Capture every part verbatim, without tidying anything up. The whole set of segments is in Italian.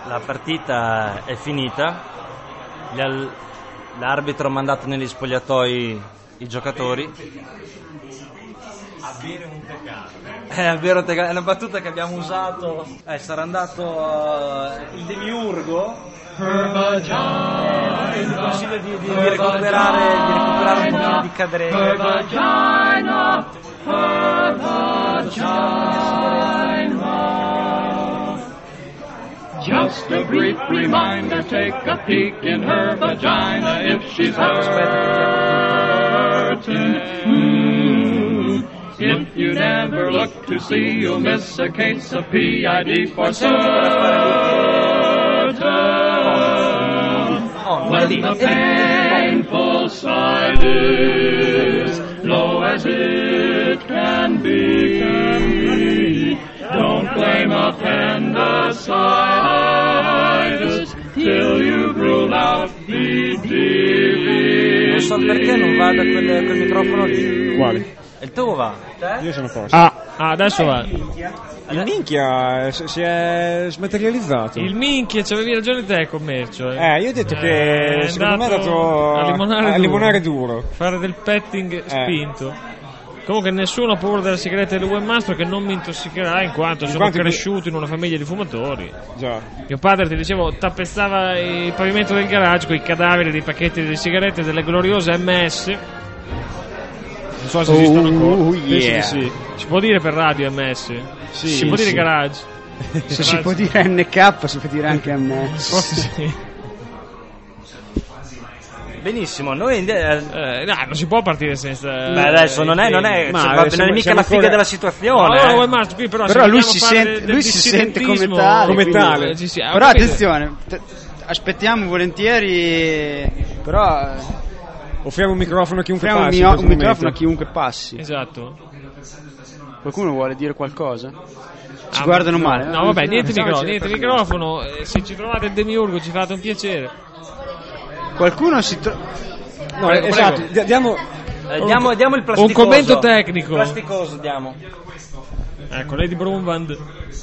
La partita è finita, l'arbitro ha mandato negli spogliatoi i giocatori. A bere un tecate. Eh, a bere un tecate, è una battuta che abbiamo usato. Eh, sarà andato uh, il demiurgo. Eh, ti consiglio di, di, di, recuperare, di recuperare un pochino di cadrega. Her vagina, her vagina. Just a brief reminder, take a peek in her vagina if she's hurting. Mm. If you never look to see, you'll miss a case of P I D for certain. When the painful side is low as it can be, don't blame appendicitis till you've ruled out the D. Non so perché non va da quel, quel microfono lì. Quale? Il tuo va? Io sono a posto. Ah, ah adesso va. Il minchia si è smaterializzato. Il minchia, c'avevi ragione te, commercio. Eh, eh io ho detto che è secondo me è dato a limonare, a duro. limonare duro. Fare del petting eh. spinto. Comunque nessuno ha paura della sigaretta del webmaster, che non mi intossicherà in quanto in sono quanto cresciuto in una famiglia di fumatori. Già. Mio padre, ti dicevo, tappezzava il pavimento del garage con i cadaveri dei pacchetti di sigarette delle gloriose M S. Non so se oh, esistono ancora. Oh, yeah. Sì. Si può dire per radio M S? Sì, si può sì. dire garage? Se si può dire N K, si può dire anche M S. Forse sì. Benissimo, noi eh, eh, no, non si può partire senza. Beh, adesso non è, non è, ma cioè, siamo, non è mica la figa ancora... della situazione. No, no, eh. no, qui, però, però lui si sente, del, lui si sente come tale. Come tale. Eh, sì, sì, però attenzione, t- aspettiamo volentieri. Però offriamo un microfono a chiunque offriamo passi. Un, un microfono momento. a chiunque passi. Esatto. Qualcuno vuole dire qualcosa? Ci ah, guardano no, male. No, vabbè, niente no, microfono, niente microfono. Eh, se ci trovate il demiurgo ci fate un piacere. Qualcuno si trova. No, prego, esatto, prego. diamo Eh, diamo, diamo il plasticoso. Un commento tecnico. Plasticoso diamo. Ecco, Lady Brumvand.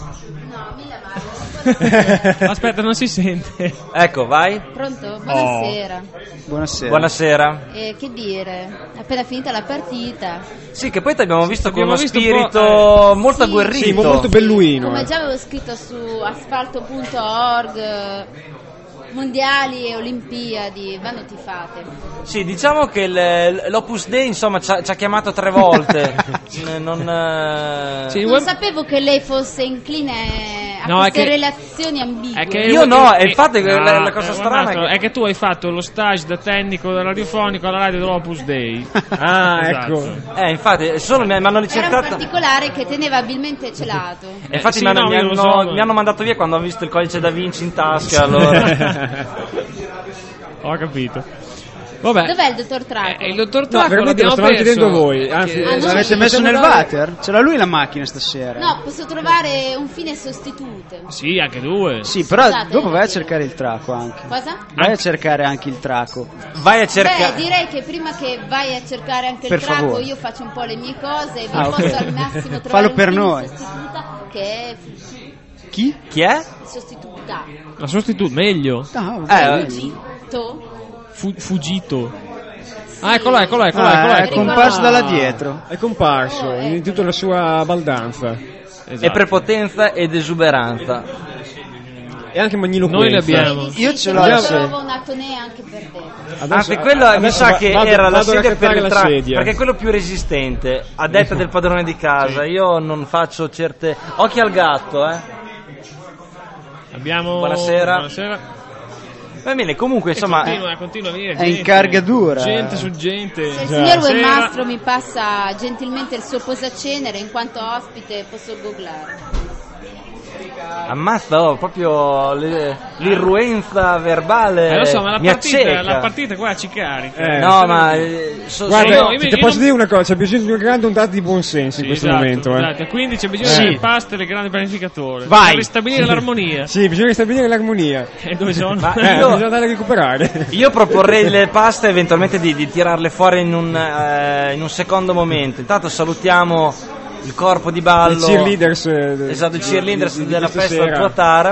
Aspetta, non si sente. Ecco, vai. Pronto? Buonasera. Oh. Buonasera. Buonasera. Eh, che dire? Appena finita la partita. Sì, che poi ti abbiamo visto sì, con uno visto spirito eh, molto sì, agguerrito. Sì, molto belluino. Come eh. già avevo scritto su asfalto punto org, mondiali e olimpiadi vanno tifate. Sì, diciamo che il, l'Opus Dei insomma ci ha, ci ha chiamato tre volte. non eh... sì, non web... sapevo che lei fosse incline a no, queste che, relazioni ambigue. che io no, e infatti no, la, la cosa eh, strana è che... è che tu hai fatto lo stage da tecnico radiofonico alla radio dell'Opus Dei. Ah, esatto. ecco. Eh, infatti, solo mi, mi hanno Era ricercato... un particolare che teneva abilmente celato. E infatti sì, mi, hanno, no, mi, io lo hanno, so, mi hanno mandato via quando ho visto il codice da Vinci in tasca. Allora. Ho capito. Vabbè. Dov'è il dottor Traco? Eh, il dottor No, Traco veramente lo l'abbiamo stavamo perso. chiedendo voi. Anzi, Ah, no, L'avete sì. messo nel dare- water? Ce l'ha lui la macchina stasera? No, posso trovare un fine sostituto. Sì, anche due. Sì, però Scusate, dopo vai a eh, cercare il traco anche. Cosa? Vai a cercare anche il traco. Vai a cercare... Beh, direi che prima che vai a cercare anche Per il traco favore. io faccio un po' le mie cose e vi Ah, posso ok. al massimo trovare Fallo un per fine noi. sostituta che è Chi? Chi è? sostituta. La sostituto, meglio. No, Eh, Fugito. Fu- fuggito. Ah, eccolo, eccolo, eccolo, Ah, eccolo, è eccolo. comparso Ah. da là dietro. È comparso Oh, in ecco. tutta la sua baldanza. Esatto. E prepotenza ed esuberanza. E anche magniloquenza. Noi le abbiamo. Vedi, sì, Io ce sì, l'ho io la trovo sedia. una tonea anche per te. Adesso- Anzi, quello mi adesso sa va- che vado- era la vado a sedia per raccattare il la tra... sedia. perché è quello più resistente, a detta del padrone di casa. Io non faccio certe... Occhi al gatto, eh. Abbiamo... Buonasera. Buonasera. Va bene, comunque, insomma... Continua, continua a venire È in gente. cargadura. Gente su gente. Se il Già. signor Buonasera. Webmastro mi passa gentilmente il suo posacenere, in quanto ospite posso googlare. Ammazza, oh, proprio le- l'irruenza verbale Eh, lo so, ma la mi partita, acceca. la partita qua ci carica. Eh. No, ma... eh, so- Guarda, sono- io- ti io posso non- dire una cosa, c'è bisogno di una grande ondata di buonsenso Sì, in questo esatto, momento. Eh. esatto. Quindi c'è bisogno Sì. del pasto e del grande pianificatore. Vai. Per ristabilire l'armonia. Sì, bisogna ristabilire l'armonia. E dove sono? Ma Eh, io- bisogna andare a recuperare. Io proporrei le paste eventualmente di, di tirarle fuori in un, eh, in un secondo momento. Intanto salutiamo il corpo di ballo. I cheerleaders. eh, Esatto, i cheerleaders di- di- di della questa festa sera. Tuatara.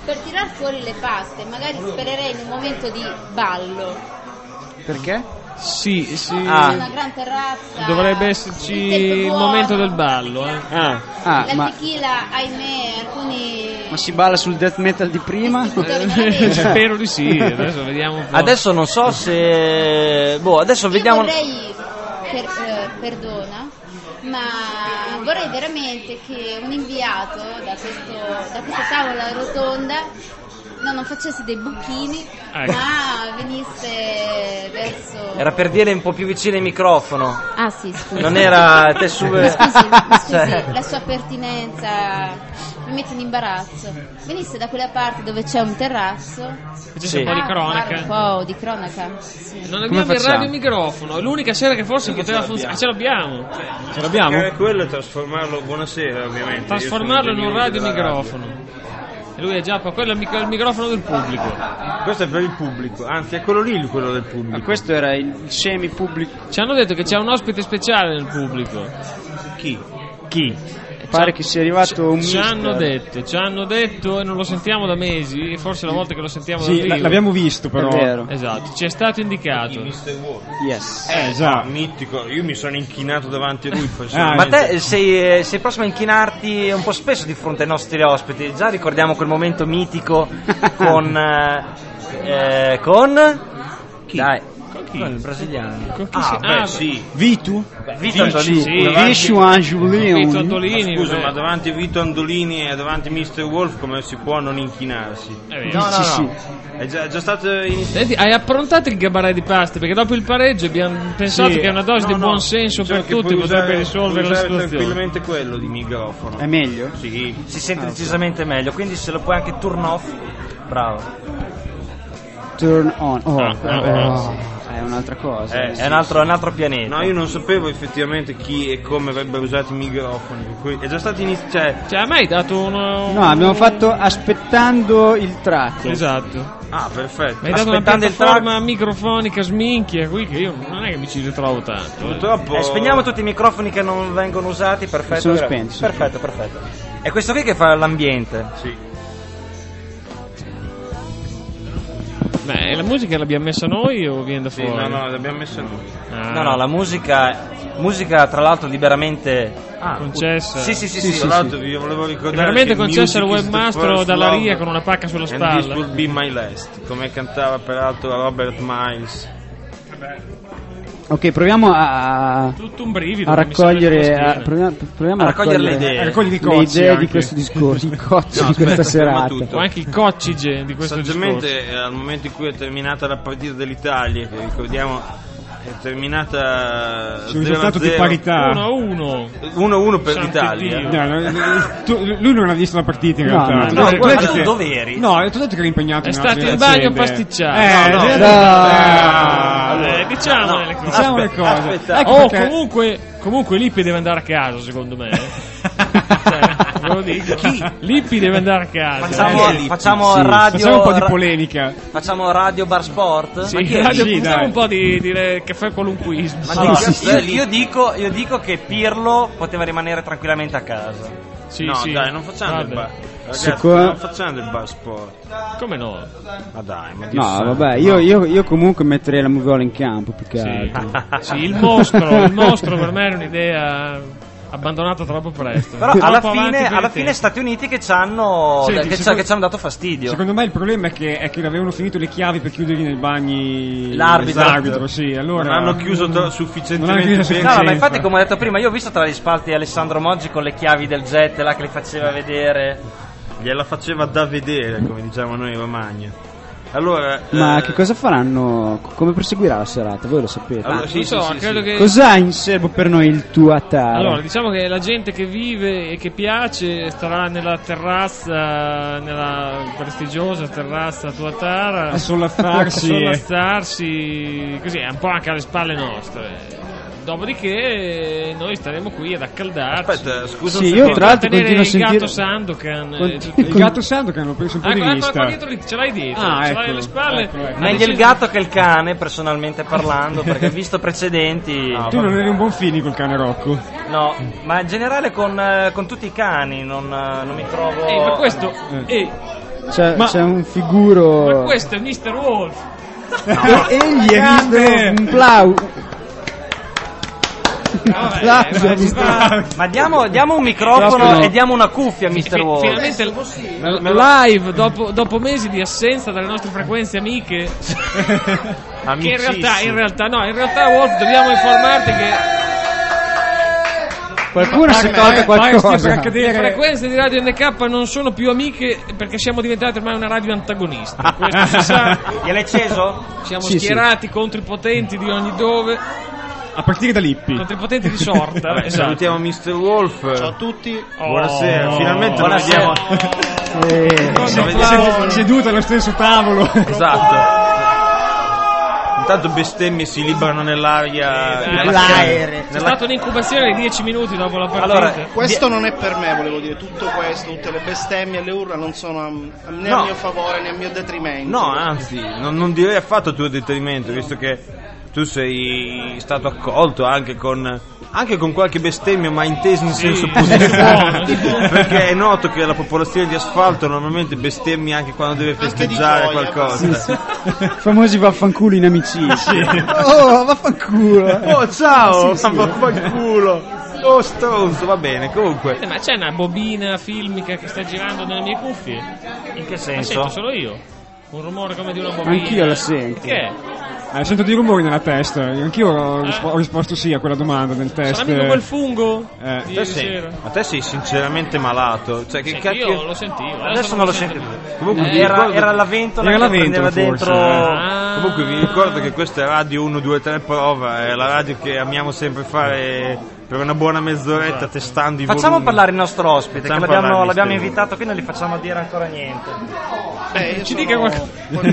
per tirar fuori le paste, magari spererei in un momento di ballo. Perché? Sì, sì. C'è una gran terrazza. Dovrebbe il esserci tempo il buono, momento del ballo, eh. Ah, Ah, La ma, tequila, ahimè, alcuni ma si balla sul death metal di prima? distributori non la vedono. Spero di sì, adesso vediamo un po'. Adesso non so se... Boh, adesso Io vediamo... vorrei, per, eh, perdona, ma vorrei veramente che un inviato da, questo, da questa tavola rotonda no, non facesse dei buchini, Ecco. ma venisse verso... Era per dire un po' più vicino al microfono. Ah sì, scusa. Non era te su... Mi scusi, mi scusi, Cioè, la sua pertinenza mi mette in imbarazzo. Venisse da quella parte dove c'è un terrazzo. C'è Sì. un po' di Ah, fare cronaca. un po' di cronaca. Sì. Non Come abbiamo il facciamo? radiomicrofono, è l'unica sera che forse poteva funzionare. Ce l'abbiamo. ce l'abbiamo? Cercare quello e trasformarlo, buonasera ovviamente. Trasformarlo Io in sono un ingegnere della radiomicrofono. E lui è già, quello è il mic- il microfono del pubblico. radio. Questo è per il pubblico, anzi è quello lì il- quello del pubblico. Ma questo era il semi-pubblico. Ci hanno detto che c'è un ospite speciale nel pubblico. Chi? Chi? Pare che sia arrivato un Ci mister. hanno detto, ci hanno detto e non lo sentiamo da mesi, forse la volta che lo sentiamo Sì, dal l- vivo. l'abbiamo visto però. È vero. Esatto, ci è stato indicato. mister Wolf. Yes. Eh già. Mitico, io mi sono inchinato davanti a lui. Ah, ma te sei, sei prossimo a inchinarti un po' spesso di fronte ai nostri ospiti. Già ricordiamo quel momento mitico con... eh, con... Chi? Dai. Con il brasiliano. Con chi Ah, si- beh, ah, sì. Vitu? Vito Antolini. sì. Vishu Angiolino. Vito Antolini. Scusa, vabbè. ma davanti a Vito Andolini e davanti a mister Wolf come si può non inchinarsi? È vero. No, no, no. Sì, È già, è già stato iniziato. Senti, hai approntato il gabaret di paste? Perché dopo il pareggio abbiamo pensato Sì. che una dose No, di no, buon senso cioè per che tutti puoi potrebbe usare- risolvere puoi la usare situazione. tranquillamente quello di microfono. È meglio? Sì. Si sente decisamente meglio, quindi se lo puoi anche turn off, bravo. Turn on. Oh, Ah, vabbè. oh, è un'altra cosa. Eh, È un altro, è un altro pianeta. No, io non sapevo effettivamente chi e come avrebbero usato i microfoni. per cui È già stato iniziato. Cioè, Cioè, a me hai dato uno... No, abbiamo fatto aspettando il track. Esatto. ah, perfetto. Mi hai dato una Aspettando il piattaforma microfonica sminchia qui che io non è che mi ci ritrovo tanto. eh. Purtroppo. Eh, spegniamo tutti i microfoni che non vengono usati, perfetto. Sono gra- spenti, sono perfetto, perfetto. È questo qui che fa l'ambiente. Sì. Beh, la musica l'abbiamo messa noi o viene da Sì, fuori? no, no, l'abbiamo messa noi. Ah, No, no, la musica, musica tra l'altro liberamente... Ah, concessa. Sì, sì, sì, sì. Tra l'altro vi volevo È ricordare veramente che concessa al music is the webmastro first dalla love Ria con una pacca sulla and spalla. this will be my last, come cantava peraltro Robert Miles. Ok, proviamo a, Tutto un brivido. a che mi sale raccogliere, sulla a, schiena. proviamo, proviamo A a raccogliere le raccogliere idee. A raccogli di le cozzi idee anche. di questo discorso, i cozzi No, di questa aspetta, ferma serata. tutto. O anche il coccige di questo discorso. Saggiamente eh, al momento in cui è terminata la partita dell'Italia, che ricordiamo è terminata Sul risultato di zero a zero, parità. uno a uno. uno a uno per Santo l'Italia. Dio. No, no, no, tu- lui non ha visto la partita in No, realtà. no, Tu- no, tu- guarda, tu hai detto che- dove eri? No, tu hai detto che eri impegnato È in stato altre in bagno a faccende. pasticciare. Eh, No, no. eh, No. Eh, diciamo le cose. Diciamo le Aspetta, cose. aspetta. Ecco Oh, perché- comunque, comunque Lippi deve andare a casa, secondo me. Cioè, ve lo dico. Chi? Lippi deve andare a casa. Facciamo, Eh, facciamo Sì, radio... facciamo un po' di ra- polemica. Facciamo radio bar sport? Sì, Ma chi è? radio, Sì, facciamo dai. un po' di, di caffè qualunquismo. Ma Sì, allora, sì, io, io dico, io dico che Pirlo poteva rimanere tranquillamente a casa. sì, no, sì. dai, non facciamo Vabbè. del bar. Ragazzi, Secondo- non facciamo del bar sport. Come no? Ma dai, ma Dio No, santo, vabbè, no. io, io, io comunque metterei la Mugola in campo più che Sì. altro. Sì, il mostro, il mostro per me è un'idea abbandonata troppo presto. Però Troppo alla avanti fine, per i alla tempi. fine Stati Uniti che ci hanno, Senti, che ci- secondo- che ci hanno dato fastidio. Secondo me il problema è che, è che avevano finito le chiavi per chiuderli nei bagni. L'arbitro. L'arbitro, sì. Allora, Non hanno chiuso to- Non sufficientemente hanno chiuso bene. No, ma senza. infatti come ho detto prima, io ho visto tra gli spalti Alessandro Moggi con le chiavi del jet là che le faceva vedere. Gliela faceva da vedere, come diciamo noi in Romagna. Allora, Ma eh, che cosa faranno? Come proseguirà la serata? Voi lo sapete? allora, Non sì, so, sì, sì, credo sì. che... Cos'ha in serbo per noi il Tuatara? Allora, diciamo che la gente che vive e che piace starà nella terrazza, nella prestigiosa terrazza Tuatara, A sollazzarsi. a sollazzarsi, così, è un po' anche alle spalle nostre. Dopodiché noi staremo qui ad accaldarci. Aspetta, scusa Sì, un io secondo. tra l'altro tenere continuo a il sentire... gatto Sandokan. eh, Continu- tutti- Il gatto santo che hanno preso un po' Ah, di ecco, ecco, vista. qua dietro lì, ce l'hai dietro, Ah, ce l'hai ecco, alle spalle. ecco, ecco. Ha Meglio il deciso- gatto che il cane, personalmente parlando, perché visto precedenti. Tu non eri un buon fini col cane Rocco. No, ma in generale con, eh, con tutti i cani non, eh, non mi trovo. Ehi, ma questo, Eh. ehi, c'è, Ma- c'è un figuro. Ma questo è mister Wolf. E- egli è Grande! visto un plau. Vabbè, Applauso, ma si mister fa- Ma diamo, diamo un microfono Microfono. e diamo una cuffia a mister fi- Wolf. finalmente l- live dopo, dopo mesi di assenza dalle nostre frequenze amiche. Che in realtà, in realtà, no, in realtà Wolf dobbiamo informarti che Qualcuno si è tolto Vai, stia per qualcosa. le accadere. frequenze di Radio N K non sono più amiche perché siamo diventati ormai una radio antagonista. Questo si sa. Gliel'hai acceso? Siamo Sì, schierati contro i potenti di ogni dove, A partire da Lippi. contro i potenti di sorta. Vabbè, Esatto. salutiamo mister Wolf. Ciao a tutti. Buonasera, Oh. finalmente lo Buonasera. vediamo. Eh, Con Siamo applausi. Seduto allo stesso tavolo. Esatto. Intanto bestemmie si librano nell'aria. Eh, nella- l'aereo. C'è stata un'incubazione di dieci minuti dopo la partita. Allora, Questo non è per me, volevo dire, tutto questo, tutte le bestemmie e le urla non sono a- a- né No. a mio favore né a mio detrimento. No, anzi, non, non direi affatto a tuo detrimento, visto che tu sei stato accolto anche con, anche con qualche bestemmia, ma intesa in senso buono. positivo. Perché è noto che la popolazione di asfalto normalmente bestemmia anche quando deve Anche di festeggiare gioia, qualcosa. famosi vaffanculo in amicizia. Oh, vaffanculo. Oh, ciao! Sì, sì. Vaffanculo! Oh, stronzo, va bene, comunque. Eh, ma c'è una bobina filmica che sta girando nelle mie cuffie? In che La sento senso? solo io. Un rumore come di una bobina. Anch'io la sento. Che è? Eh, sento dei rumori nella testa. Anch'io ho, rispo- ho risposto sì a quella domanda del test. Sarà mica quel fungo Eh. di Te ieri sei, sera? ma te sei sinceramente malato. Cioè, che Sì, cacchio. io lo sentivo. Adesso non lo sento più. più. Comunque, vi Era, ricordo- era la ventola Era che la prendeva ventola, forse, dentro. Ah. Comunque vi ricordo che questa è Radio uno due tre Prova, è la radio che amiamo sempre fare per una buona mezz'oretta testando i Facciamo volumi. parlare il nostro ospite, che Facciamo l'abbiamo, parlare, l'abbiamo mister. invitato qui, non gli facciamo dire ancora niente. Eh, io Ci sono- dica qualcosa.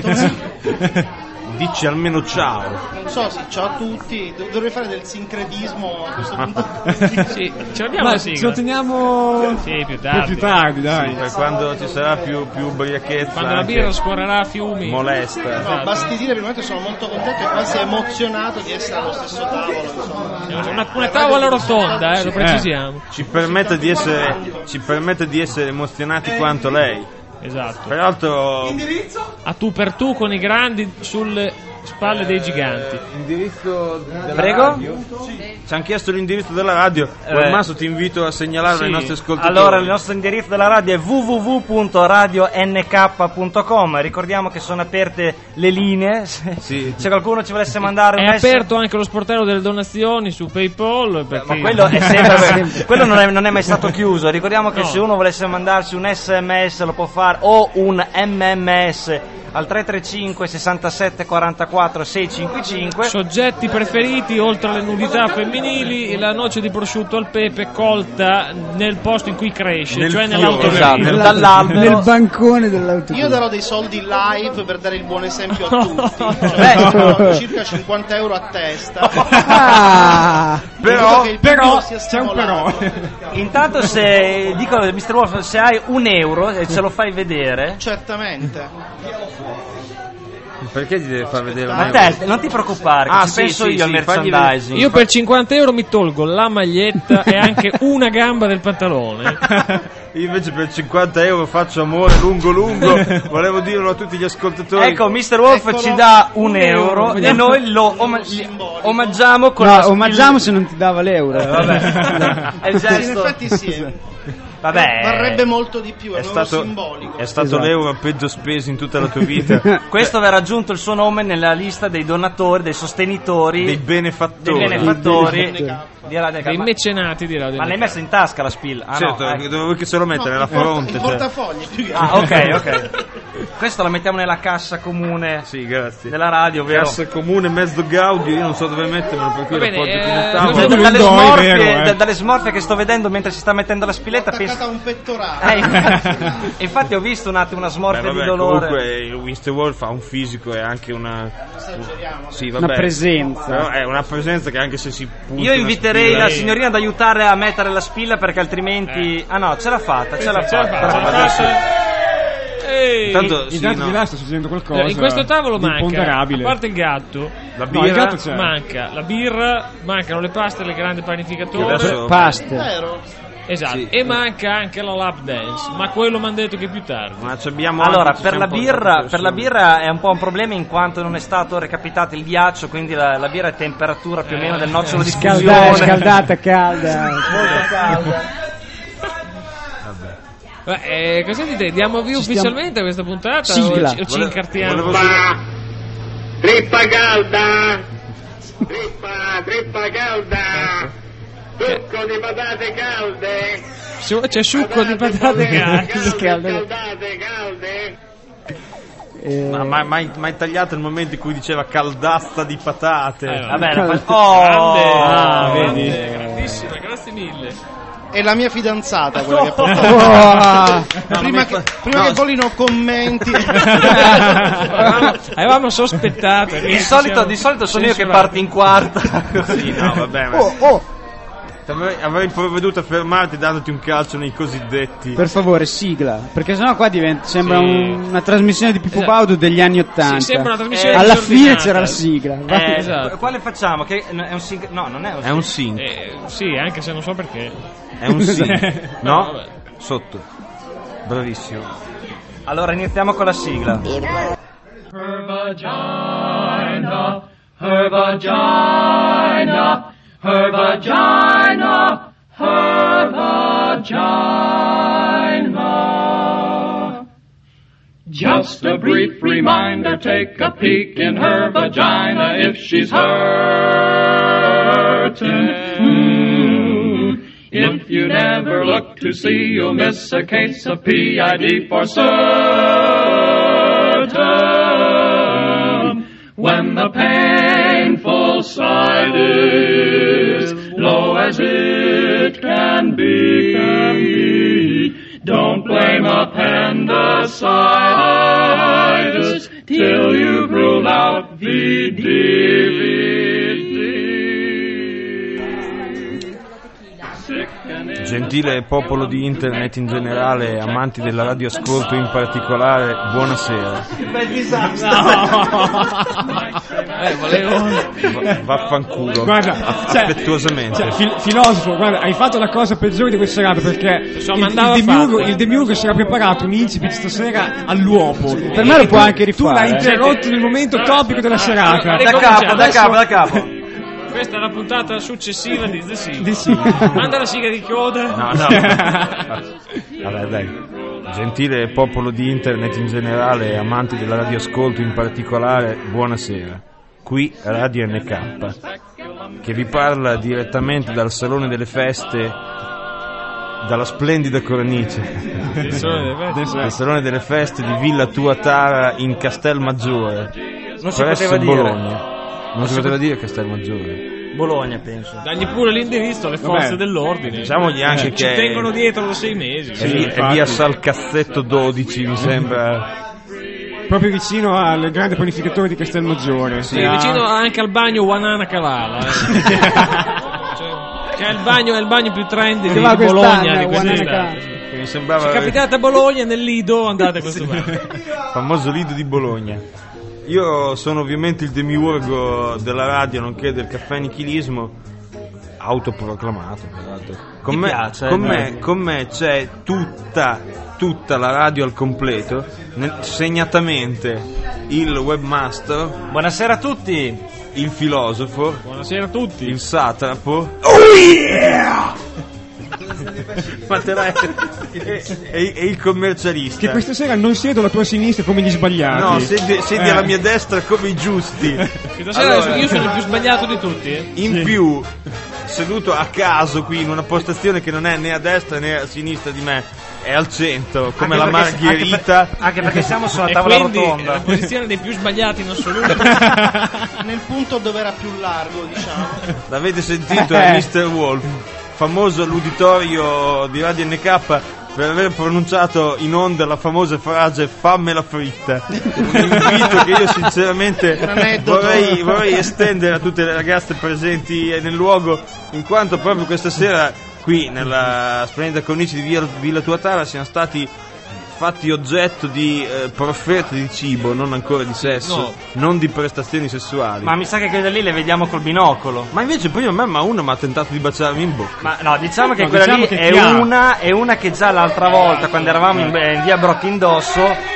quanto- Dici almeno ciao. Non so, sì, ciao a tutti. Dov- Dovrei fare del sincretismo a questo punto. Sì, ce l'abbiamo Ma la ce lo sigla. teniamo Sì, più per tardi. più tardi, dai. Per quando ci sarà più, più ubriachezza. Quando la anche birra scorrerà a fiumi. molesta. No, basti dire, per il momento sono molto contento e quasi emozionato di essere allo stesso tavolo. Insomma. Una, una tavola rotonda, eh, lo precisiamo. Ci permette di essere, ci permette di essere emozionati quanto lei. Esatto. Peraltro, A tu per tu con i grandi sulle spalle dei giganti. indirizzo della Prego? radio? Ci hanno chiesto l'indirizzo della radio. Tommaso, ti invito a segnalarlo sì. ai nostri ascoltatori. Allora, il nostro indirizzo della radio è w w w punto radio n k punto com. Ricordiamo che sono aperte le linee. Se Sì. se qualcuno ci volesse mandare È un S- aperto anche lo sportello delle donazioni su PayPal. Perché... Ma quello è sempre quello non è, non è mai stato chiuso. Ricordiamo che No. se uno volesse mandarci un S M S lo può fare, o un M M S al tre tre cinque sessantasette quarantaquattro seicentocinquantacinque. Soggetti preferiti, oltre alle nudità femminili, la noce di prosciutto al pepe colta nel posto in cui cresce, Nel cioè fiore. nell'autoverino. Esatto. Dall'albero. Nel bancone dell'autobus. Io darò dei soldi live per dare il buon esempio a tutti. Cioè, Beh. darò circa cinquanta euro a testa. Ah, Però, che il Però pubblico sia c'è un però. stimolato. Intanto, se dico mister Wolf, se hai un euro e ce lo fai vedere. Certamente. perché ti deve far vedere un Ma euro? te, non ti preoccupare, che Ah, ci sì, penso sì, io al sì, fagli merchandising. Io per cinquanta euro mi tolgo la maglietta e anche una gamba del pantalone. Io invece per cinquanta euro faccio amore lungo lungo. Volevo dirlo a tutti gli ascoltatori. Ecco, mister Wolf Eccolo. ci dà un Un euro euro. e noi lo oma- Simbolico. omaggiamo con no, la omaggiamo se non ti dava l'euro. Eh, vabbè. È il Sì, in gesto. effetti sì. Vabbè. Varrebbe molto di più, è, È un euro stato, simbolico. è stato Esatto. l'euro peggio speso in tutta la tua vita. Questo verrà aggiunto il suo nome nella lista dei donatori, dei sostenitori, Dei dei benefattori. benefattori Dei di Radio Dei Ma- mecenati di Radio Ma l'hai messo in tasca la spilla? Ah, Certo, no, ecco. dove vuoi che se lo mette? No, Nella il porta- fronte. il cioè. portafogli più che Ah, ok, ok. Questo lo mettiamo nella cassa comune Sì, grazie. della radio, vero? Cassa comune, mezzo gaudio, io non so dove mettermelo, per cui Va la bene, porto qui eh, nel Cioè, tavolo. cos'è- dalle, Non do, è smorfie, vero, eh. da- dalle smorfie che sto vedendo mentre si sta mettendo la spilletta, attaccata penso... a un pettorale. Eh, infatti, infatti ho visto un attimo una Beh, smorfia vabbè, di dolore. comunque mister Wolf ha un fisico e anche una Esageriamo. sì, vabbè. Una presenza. Però è una presenza che anche se si punta Io una inviterei spilla- la signorina ad aiutare a mettere la spilla perché altrimenti... Ah no, ce l'ha fatta, ce l'ha Ce l'ha fatta. fatta, ce l'ha fatta. Ehi. Intanto sì, Intanto no. di là sta succedendo qualcosa. in questo tavolo di manca, a imponderabile. parte il gatto, la No, il birra gatto c'è. manca la birra, mancano le paste, le grandi panificatori Adesso- Paste. Vero? Esatto, Sì. e manca anche la lap dance, ma quello mi hanno detto che più tardi. Ma ci abbiamo Allora, anche- per ci la, siamo birra, portati per la persone. birra è un po' un problema in quanto non è stato recapitato il ghiaccio, quindi la, la birra è temperatura più o meno del nocciolo di Scaldata, fusione. scaldata, calda. Molto calda. Beh, eh, cosa dite? Diamo via Ci stiamo- ufficialmente a questa puntata Sigla. o ci, o ci Volevo- incartiamo? volevo- Trippa calda! Trippa, trippa calda! Succo di patate calde! Su- C'è succo di patate calde. calde, calde. scaldate, calde! Eh, Ma mai, mai, mai tagliato il momento in cui diceva caldasta di patate? Eh, Va bene, Calda. poi- oh, Grande, Ah, grande, vedi? grandissima, grazie mille. È la mia fidanzata quella che ha portato. oh, prima che, prima che Polino commenti. avevamo, avevamo sospettato. che di solito, siamo di solito sono io che censurati. parto in quarta. Sì, no, vabbè, ma oh, oh. avrei, avrei provveduto a fermarti dandoti un calcio nei cosiddetti. Per favore, sigla, perché sennò qua diventa, sembra Sì. un- una trasmissione di Pippo Esatto. Baudo degli anni Ottanta. Sì, sembra una trasmissione Alla disordinata. fine c'era la sigla. Vai. Eh, Esatto. Quale facciamo? Che è un sig- no, non è un È un sync. Eh, sì, anche se non so perché. È un sync. No, No? vabbè. Sotto. Bravissimo. Allora iniziamo con la sigla. Her vagina, her vagina, her vagina, her vagina. Just a brief reminder, take a peek in her vagina if she's hurting. If you never look to see, you'll miss a case of P I D for certain. When the painful side is low as it can be, can be. Don't blame appendicitis till you've ruled out the D V D. Gentile popolo di internet in generale, amanti della radioascolto in particolare, buonasera. Eh, volevo. Va- Vaffanculo. Guarda, cioè, affettuosamente. Cioè, fil- filosofo, guarda, hai fatto la cosa peggiore di questa serata perché So, il, mandava il, Demiurgo, fatto. il Demiurgo si era preparato un incipit stasera all'uopo. Per me lo può anche Tu l'hai rifare. interrotto nel momento topico della serata. Da capo, da capo, da capo. Questa è la puntata successiva di The Sigla. Di sì. Manda la sigla di coda. No, no. Vabbè, dai. Gentile popolo di internet in generale, amanti della radioascolto in particolare, buonasera. Qui Radio N K, che vi parla direttamente dal Salone delle Feste, dalla splendida cornice del Salone delle Feste di Villa Tuatara in Castelmaggiore, Non si presso poteva dire. Bologna. Non si poteva dire Castelmaggiore. Bologna, penso. Dagli pure l'indirizzo alle forze Vabbè. dell'ordine. Diciamogli anche Ci che tengono dietro da sei mesi. è, sì. vi- è via Salcazzetto dodici, mi sembra. Proprio vicino al grande panificatore di Castelmaggiore. Sì, vicino anche al bagno Wanana Kalala. eh. Cioè, che è il bagno, è il bagno più trendy Che di va Bologna quest'anno, di Wanana quest'estate. Che mi sembrava Se capitate a Bologna nel Lido andate a questo bagno. famoso Lido di Bologna. Io sono ovviamente il demiurgo della radio nonché del caffè nichilismo, autoproclamato peraltro. Con Ti me, piace, con, eh? me, con me c'è tutta, tutta la radio al completo, nel- segnatamente il webmaster, Buonasera a tutti. il filosofo, Buonasera a tutti. il satrapo. Matera- e, e- e il commercialista. Che questa sera non siedo alla tua sinistra come gli sbagliati. No, sedi, sedi Eh. alla mia destra come i giusti. Stasera Allora, io sono il più sbagliato di tutti. Eh. in più, seduto a caso qui in una postazione che non è né a destra né a sinistra di me, è al centro, come Anche la perché- Margherita. Anche, per- anche perché siamo sulla E tavola quindi rotonda. la posizione dei più sbagliati in assoluto. Nel punto dove era più largo, diciamo. L'avete sentito, è mister Wolf, famoso all'uditorio di Radio N K per aver pronunciato in onda la famosa frase fammela fritta. Un invito che io sinceramente Un aneddoto. vorrei, vorrei estendere a tutte le ragazze presenti nel luogo, in quanto proprio questa sera qui nella splendida cornice di Via, Villa Tuatara siamo stati fatti oggetto di eh, profferte di cibo, non ancora di sesso, No. non di prestazioni sessuali. Ma mi sa che quelle lì le vediamo col binocolo. Ma invece prima me, ma uno mi ha tentato di baciarmi in bocca. Ma no, diciamo che No, quella diciamo lì che è ti ha. una, è una che già l'altra volta, quando eravamo in, in via Brocchi Indosso.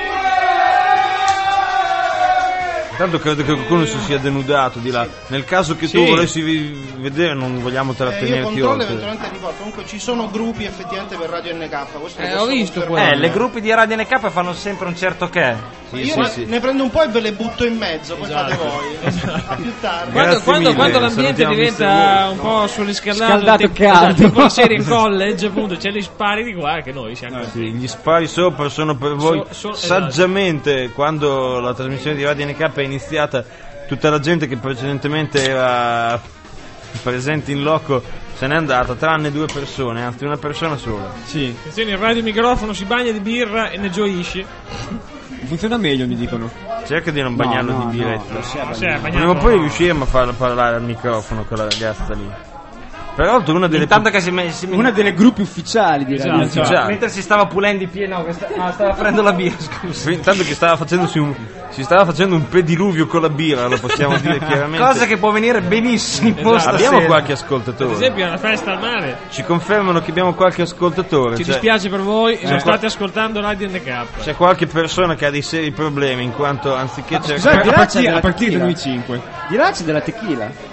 Intanto credo che qualcuno si sia denudato di là. Nel caso che tu Sì. volessi vi- vedere, non vogliamo Eh, io trattenerti controllo oltre. eventualmente ricordo. Comunque ci sono gruppi effettivamente per Radio N K. Questo lo Eh, posso ho visto confermare. Eh, le gruppi di Radio N K fanno sempre un certo che. Io ne, ne prendo un po' e ve le butto in mezzo, poi Esatto. fate voi. Più tardi. Quando, quando, quando l'ambiente salutiamo diventa mister un po' surriscaldato, Scaldato tipo, caldo. esatto, tipo la serie college, appunto, c'è gli spari di qua che noi siamo. Sì, gli spari sopra sono per voi. So- so- Saggiamente, quando la trasmissione di Radio N K è iniziata, tutta la gente che precedentemente era presente in loco se n'è andata, tranne due persone, anzi una persona sola. Sì. Attenzione, il radiomicrofono si bagna di birra e ne gioisce. Funziona meglio, mi dicono. Cerca di non No, bagnarlo no, di no, diretta. non si è Non si è bagnato. Prima o poi riusciremo a farlo parlare al microfono con la ragazza lì. Peraltro una delle Intanto che si, me- si Una delle gruppi ufficiali di Radio Esatto. Ufficiali. mentre si stava pulendo i piedi, no, che sta- no, stava prendendo la birra, scusa. Intanto che stava facendosi un si stava facendo un pediluvio con la birra, lo possiamo dire chiaramente. Cosa che può venire benissimo Esatto. stasera. Abbiamo qualche Ad ascoltatore. esempio, è una festa al mare. Ci confermano che abbiamo qualche ascoltatore. Ci cioè, dispiace per voi, Eh. non state ascoltando Radio N K. C'è qualche persona che ha dei seri problemi, in quanto anziché Scusate, cercare di là A c'è partire, della a partire da tequila. noi cinque. Di là c'è della tequila.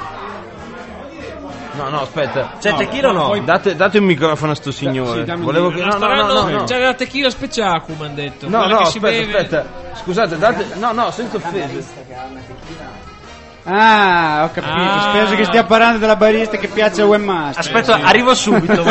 No, no, aspetta. C'è tequila o no? Poi date, date un microfono a sto signore. sì, dammi Volevo il- che Ma no, no, no, staranno- no, no. C'è la tequila speciacu, mi hanno detto. No, quella no, che si aspetta, beve. aspetta. Scusate, date no, no, senza offese. Ah, ho capito. Ah. Spero che stia parlando della barista che piace a Webmaster. Aspetta, arrivo subito.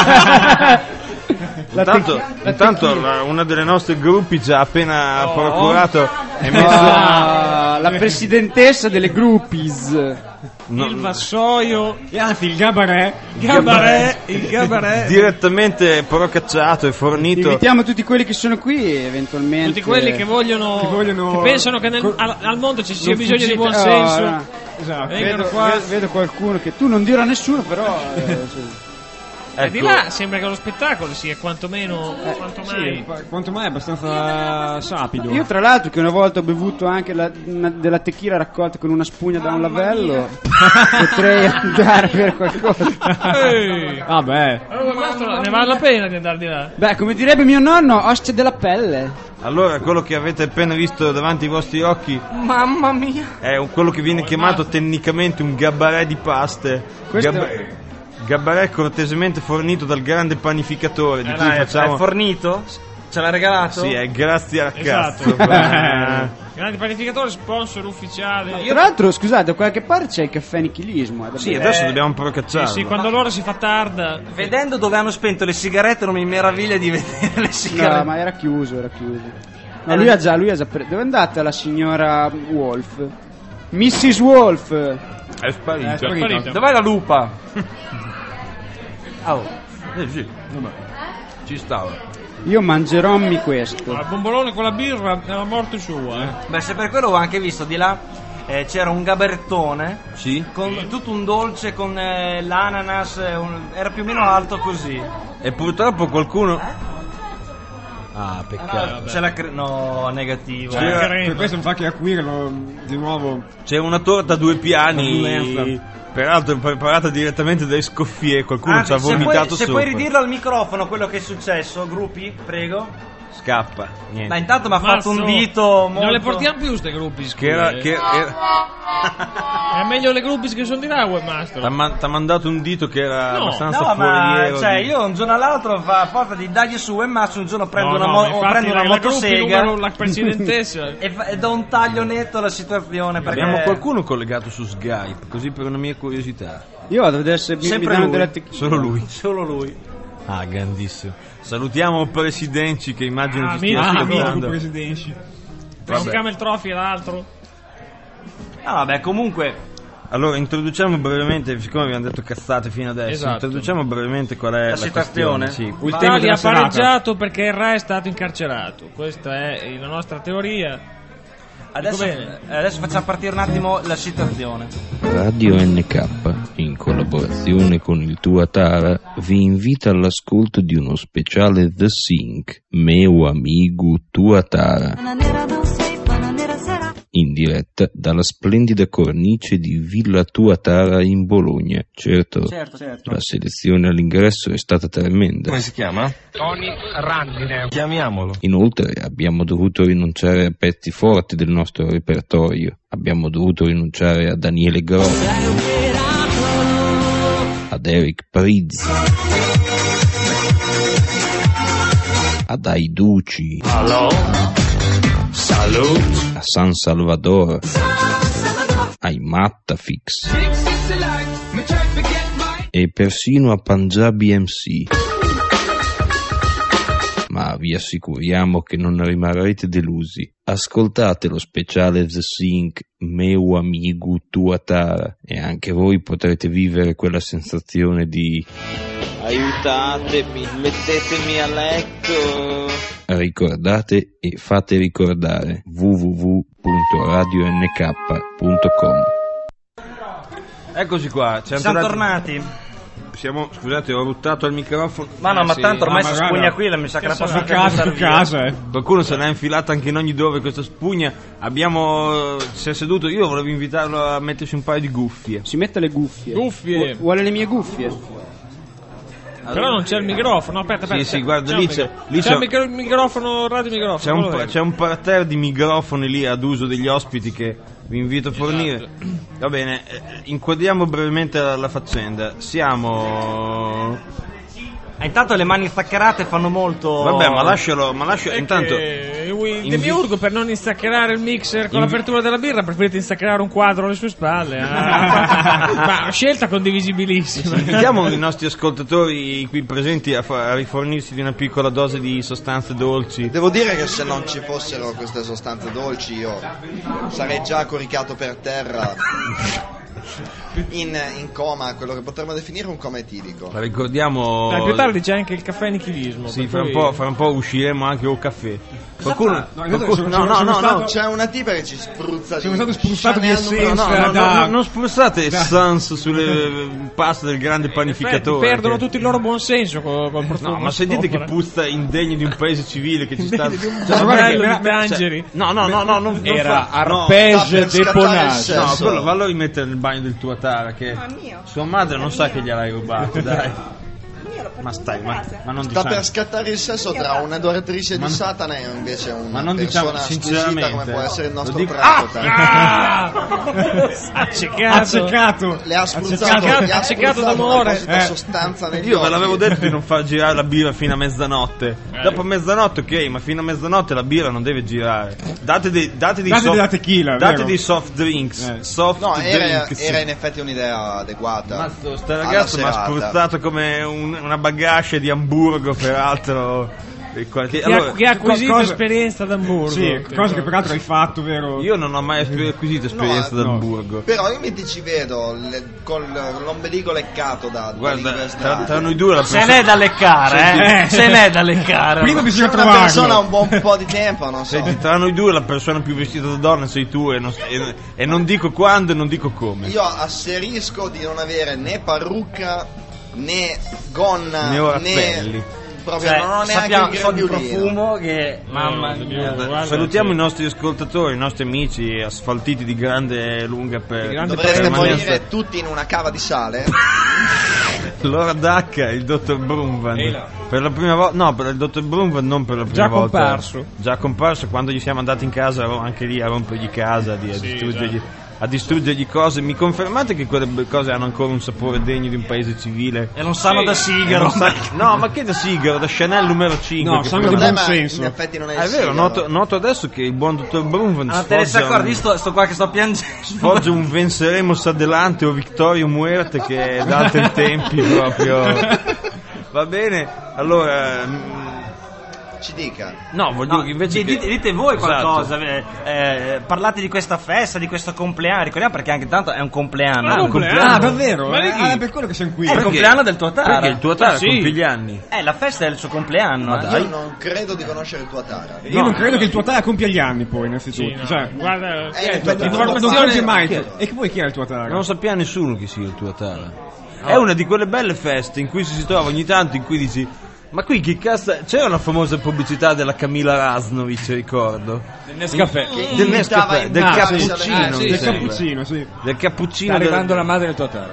La Intanto, tequi- la intanto tequila. la- una delle nostre gruppi ci ha appena Oh. procurato e messo Ah, la presidentessa delle groupies. no, Il vassoio, E anzi, il gabarè. gabarè, il gabarè. direttamente procacciato e fornito. Invitiamo tutti quelli che sono qui e eventualmente Tutti quelli che vogliono, Che vogliono- che pensano che nel- co- al, al mondo ci sia non bisogno di fuggite- buon oh, senso. no. Esatto. Vengano Vedo, qua. vedo- vedo qualcuno che tu non dirò a nessuno, però eh, sì. E di Ecco. là sembra che lo spettacolo sia quantomeno quanto mai. Sì, pa- quanto mai è abbastanza sapido. Io tra l'altro che una volta ho bevuto anche la- una- della tequila raccolta con una spugna da un lavello, potrei andare per qualcosa. Ehi. Vabbè. Allora, questo ne vale la pena di andare di là. Beh, come direbbe mio nonno, oste della pelle. Allora, quello che avete appena visto davanti ai vostri occhi Mamma mia. è un- quello che viene chiamato tecnicamente un gabarè di paste. Questo- Gab- gabarè cortesemente fornito dal grande panificatore di Eh, cui dai, facciamo. è fornito? Ce l'ha regalato? Sì, è grazie a Esatto. cazzo. Eh, Grande panificatore, sponsor ufficiale. Tra l'altro, scusate, da qualche parte c'è il caffè nichilismo. Eh, sì, davvero. adesso Eh, dobbiamo Sì, procacciarlo. sì, quando l'ora si fa tarda. Vedendo dove hanno spento le sigarette non mi meraviglia di vedere le sigarette. No, ma era chiuso, era chiuso. No, lui ha già, lui ha già pre- Dove è andata la signora Wolf? missus Wolf. È sparito. È sparito. Dov'è la lupa? Oh. Eh, sì. Ci stava. Io mangerommi questo. Il bombolone con la birra è la morte sua. Eh. Beh, se per quello ho anche visto di là eh, c'era un gaberettone Sì. con tutto un dolce con eh, l'ananas, eh, un- era più o meno alto così. E purtroppo qualcuno. Ah, peccato. C'è la cre- no, negativo. C'è eh. la Per crema. questo non fa che acuirlo di nuovo. C'è una torta a due piani. Consulenza. Peraltro preparata direttamente dai scoffie. Qualcuno Anzi, ci ha se vomitato puoi, se sopra. puoi ridirlo al microfono quello che è successo, gruppi, prego. Scappa. Niente. Ma intanto mi ha fatto un Mazzo, dito molto... Non le portiamo più ste gruppi. Che era, che era- È meglio le gruppi che sono di là, Webmaster. t'ha, man- t'ha mandato un dito che era No, abbastanza No, ma foriero. cioè, di- io un giorno all'altro fa a forza di dargli su e mazzo, un giorno prendo No, una, no, mo- ma o infatti prendo una la- la gruppi motosega numero- la presidentessa. e, fa- e do un taglio netto alla situazione. Perché Abbiamo qualcuno collegato su Skype, così per una mia curiosità. Io vado ad essere Sempre mi danno lui. della tequila. Solo lui. Solo lui. Ah, grandissimo. Salutiamo il Presidenci che immagino Ah, ci stia amico, Ah, ascoltando. amico presidenti. Un Vabbè. camel trophy e l'altro. Ah, vabbè, comunque. Allora, introduciamo brevemente, siccome abbiamo detto cazzate fino adesso, Esatto. introduciamo brevemente qual è La la, situazione? questione. Sì. Il tema L'Italia della ha serata. pareggiato perché il re è stato incarcerato. Questa è la nostra teoria. Adesso, adesso facciamo partire un attimo la citazione. Radio N K, in collaborazione con il Tuatara, vi invita all'ascolto di uno speciale The Sync, Meu Amigo Tuatara, in diretta dalla splendida cornice di Villa Tuatara in Bologna. Certo, certo, certo. La selezione all'ingresso è stata tremenda. Come si chiama? Tony Randine. Chiamiamolo. Inoltre abbiamo dovuto rinunciare a pezzi forti del nostro repertorio. Abbiamo dovuto rinunciare a Daniele Groff, ad Eric Prizzi, ad Aiducci, Hello? Salute. a San Salvador, ai Mattafix e persino a Punjabi M C. Ma vi assicuriamo che non rimarrete delusi. Ascoltate lo speciale The Sync, Meu Amigo Tuatara, e anche voi potrete vivere quella sensazione di aiutatemi, mettetemi a letto. Ricordate e fate ricordare w w w punto radio n k punto com. Eccoci qua, Siamo tornati. tornati. Siamo, scusate, ho ruttato il microfono. Ma no, eh, ma sì. tanto ormai no, si ma spugna guarda, qui, la mi sa che la Che posso casa, anche che casa, eh. Qualcuno se l'ha infilata anche in ogni dove questa spugna. Abbiamo, si è seduto, io volevo invitarlo a mettersi un paio di cuffie. Si mette le cuffie. Cuffie. Vu- vuole le mie cuffie? Però non c'è il microfono, aspetta, aspetta. Sì, sì, guarda, c'è lì un c'è- micro- lì c'è c'è- il micro- microfono, radio microfono. C'è un, quello pa- è. c'è un parterre di microfoni lì ad uso degli ospiti che vi invito a fornire. Va bene, eh, inquadriamo brevemente la, la faccenda. Siamo... Ah, intanto le mani staccherate fanno molto. Vabbè, ma lascialo, ma lascia È intanto... che il invi- Demiurgo, per non instaccherare il mixer con Invi- l'apertura della birra, preferite instaccherare un quadro alle sue spalle. Ah, ma scelta condivisibilissima. Invitiamo i nostri ascoltatori qui presenti a, fa- a rifornirsi di una piccola dose di sostanze dolci. Devo dire che se non ci fossero queste sostanze dolci io sarei già coricato per terra in, in coma, quello che potremmo definire un coma etilico. Ricordiamo... Dai, più tardi c'è anche il caffè nichilismo. Sì, per fra un, cui- po', fra un po' usciremo anche al caffè. Qualcuno... No, qualcuno- sono- no, no, sono no, stato- no. C'è una tipa che ci spruzza Siamo di stati spruzzati di Chanel numero- essenza. No, no, da- no, no, non spruzzate da- Sans sulle paste del grande In effetti, panificatore. perdono che- tutto il loro buonsenso col, col profumo. No, ma sentite che sopra. puzza indegni di un paese civile che ci sta... Indegni di un Cioè, bordello guarda, di Tangeri. cioè, no, no, no, no, non, non Era fa- no. arpeggio sta per scattare deponato. il sesso. No, quello vallo a rimettere nel bagno del tuo Atara che sua madre non sa che gliel'hai rubato, dai. Ma stai, ma, ma non Sta diciamo, per scattare il sesso tra un'adoratrice Ma- di Satana e invece una ma non diciamo persona sinceramente, squisita come può essere il lo nostro dico- Tracotan. Ah! Accecato. Accecato. Le ha spruzzato, Accecato- le ha accecato spruzzato d'amore. un'apposita Eh. sostanza negli io ve occhi. l'avevo detto di non far girare la birra fino a mezzanotte. Dopo mezzanotte ok, ma fino a mezzanotte la birra non deve girare. Date dei, date dei Date soft, della tequila, date vero? dei soft drinks. Eh. Soft No, era, drinks. era in effetti un'idea adeguata. Ma sto, sta alla ragazzo mi ha serata. spruzzato come un- una bagascia di Amburgo, peraltro. E qualche- Che, allora, ha, che ha acquisito cosa- esperienza ad Amburgo. Sì, cosa che peraltro hai fatto, vero? io non ho mai esper- acquisito esperienza No, da no. Amburgo. Però io mi ti ci vedo le- con l'ombelico leccato da, da Guarda, tra, l'università. tra noi due la Se persona- n'è da leccare, eh. Senti. Se n'è da leccare. Prima bisogna C'è una trovarlo. persona un buon po' di tempo, non so. Senti, tra noi due la persona più vestita da donna sei tu e non, e, e non dico quando e non dico come. Io asserisco di non avere né parrucca né gonna Ne ho né rappelli. proprio Cioè, non ho neanche sappiamo il so di grembiulino. profumo che mamma No, mia. guarda, Salutiamo sì. i nostri ascoltatori, i nostri amici asfaltiti di grande lunga per Di grande Dovreste permanenza. morire tutti in una cava di sale. Laura Dacca e il dottor Brunvan. Ehi là. Per la prima volta, no, per il dottor Brunvan non per la prima Già volta. comparso. Già comparso quando gli siamo andati in casa, ero anche lì a rompergli casa, di- a, Sì, distruggergli, a distruggergli cose. Mi confermate che quelle cose hanno ancora un sapore degno di un paese civile? E non sanno Sì. da E sigaro. non sa- no, ma che da sigaro, da Chanel numero cinque. No, che sanno Il di poi- buon problema senso. in effetti non è Ah, il è vero, sigaro. noto, noto adesso che il buon dottor Brunvan Ah, te ne sei sfoggia accorto? un, Sto, sto qua che sto piangendo. sfoggia un Venceremos Adelante o Victorio Muerte che è da altri tempi proprio. Va bene, allora mm, ci dica. No, voglio No, dire invece dite, che... dite voi qualcosa, Esatto. eh, eh, parlate di questa festa, di questo compleanno, ricordiamo perché anche tanto è un compleanno. Ah, è un compleanno. Ah, davvero? Ma di chi? Ah, è per quello che siamo qui. È il Perché? compleanno del tuo Tara. Perché il tuo Tara Sì. compie gli anni. Eh, la festa è il suo compleanno. Ma eh. dai. Io non credo di conoscere il tuo Tara. Io non credo che il tuo Tara compia gli anni poi, innanzitutto. Sì, no. Cioè, Guarda, chi Eh, è il tuo infatti, Tara? non compie mai. E che poi chi è il tuo Tara? Non sappiamo nessuno chi sia il tuo Tara. È una di quelle belle feste in cui ci si trova ogni tanto, in cui dici: ma qui che cazzo è? C'era una famosa pubblicità della Camilla Rasnovic, ricordo. Del Nescafè. Che Del imitava Nescafè, in del base cappuccino, alle- mi sì, Del sì. sembra. cappuccino, sì. Del cappuccino. Sta del- arrivando la madre del tuo Tara.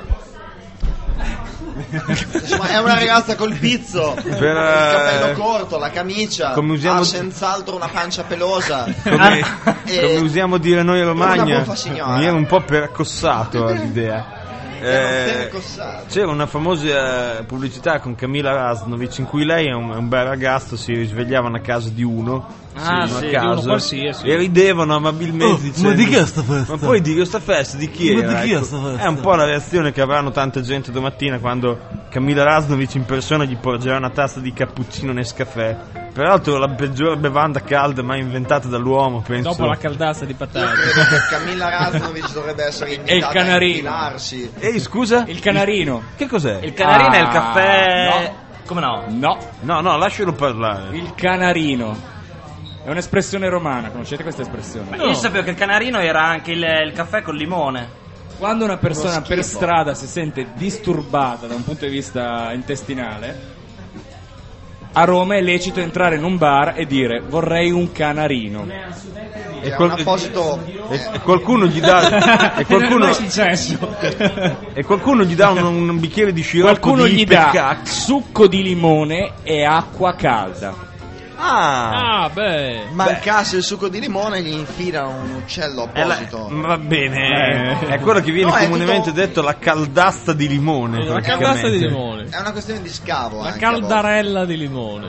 Insomma, è una ragazza col pizzo, Per, il capello eh, corto, la camicia, come usiamo- ha senz'altro una pancia pelosa. Come, E- come usiamo dire noi a Una Romagna, buffa signora. mi ero un po' percossato all'idea. Era Eh, percossato. c'era una famosa eh, pubblicità con Camilla Rasnovic in cui lei è un, è un bel ragazzo, si risvegliavano a casa di uno, Ah, sì, sì, a di uno caso, qualsiasi. e ridevano amabilmente dicendo, ma di chi è sta festa? ma poi di questa festa di chi Ma era? di chi è Ecco, sta festa? è un po' la reazione che avranno tanta gente domattina quando Camilla Rasnovic in persona gli porgerà una tazza di cappuccino Nescafè, peraltro la peggiore bevanda calda mai inventata dall'uomo, penso. Dopo la caldazza di Io patate. credo che Camilla Rasnovic dovrebbe essere E il invitata a canarino. infilarsi. Ehi, scusa? Il canarino. Che cos'è? Il canarino è il Ah, caffè. Come no? No, No, no, lascialo parlare. il canarino. È un'espressione romana, conoscete questa espressione? Io sapevo che il canarino era anche il, il caffè col limone. Quando una persona Uno schifo. per strada si sente disturbata da un punto di vista intestinale, a Roma è lecito entrare in un bar e dire vorrei un canarino. È qual- un apposito. E, e qualcuno gli dà e qualcuno, Non è successo. e qualcuno gli dà un, un bicchiere di sciroppo Qualcuno di gli dà Ipecac. succo di limone e acqua calda. Ah, Ah, beh. Mancasse il succo di limone, gli infila un uccello è la- apposito. va bene, Eh. è quello che viene No, è comunemente tutto- detto la caldasta di limone. La caldasta praticamente. di limone. È una questione di scavo. La anche a volte. caldarella di limone.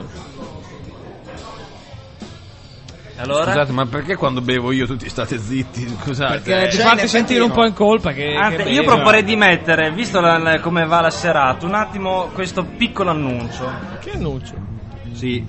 Allora? Scusate, ma perché quando bevo io tutti state zitti? Scusate. Perché ti Cioè, fate in sentire un effetti po' in colpa che, Anzi, che io bevi. proporrei di mettere, visto la- la- come va la serata, un attimo questo piccolo annuncio. Che annuncio? Sì.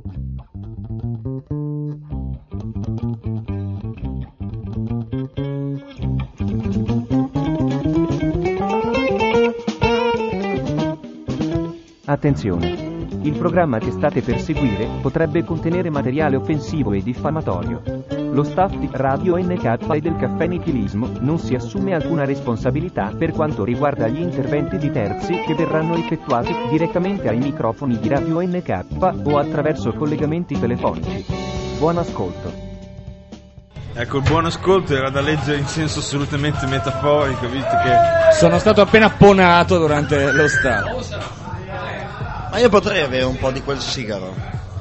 Attenzione! Il programma che state per seguire potrebbe contenere materiale offensivo e diffamatorio. Lo staff di Radio N K e del Caffè Nichilismo non si assume alcuna responsabilità per quanto riguarda gli interventi di terzi che verranno effettuati direttamente ai microfoni di Radio N K o attraverso collegamenti telefonici. Buon ascolto. Ecco, il buon ascolto era da leggere in senso assolutamente metaforico, visto che Sono stato appena ponato durante lo stato. Ma io potrei avere un po' di quel sigaro.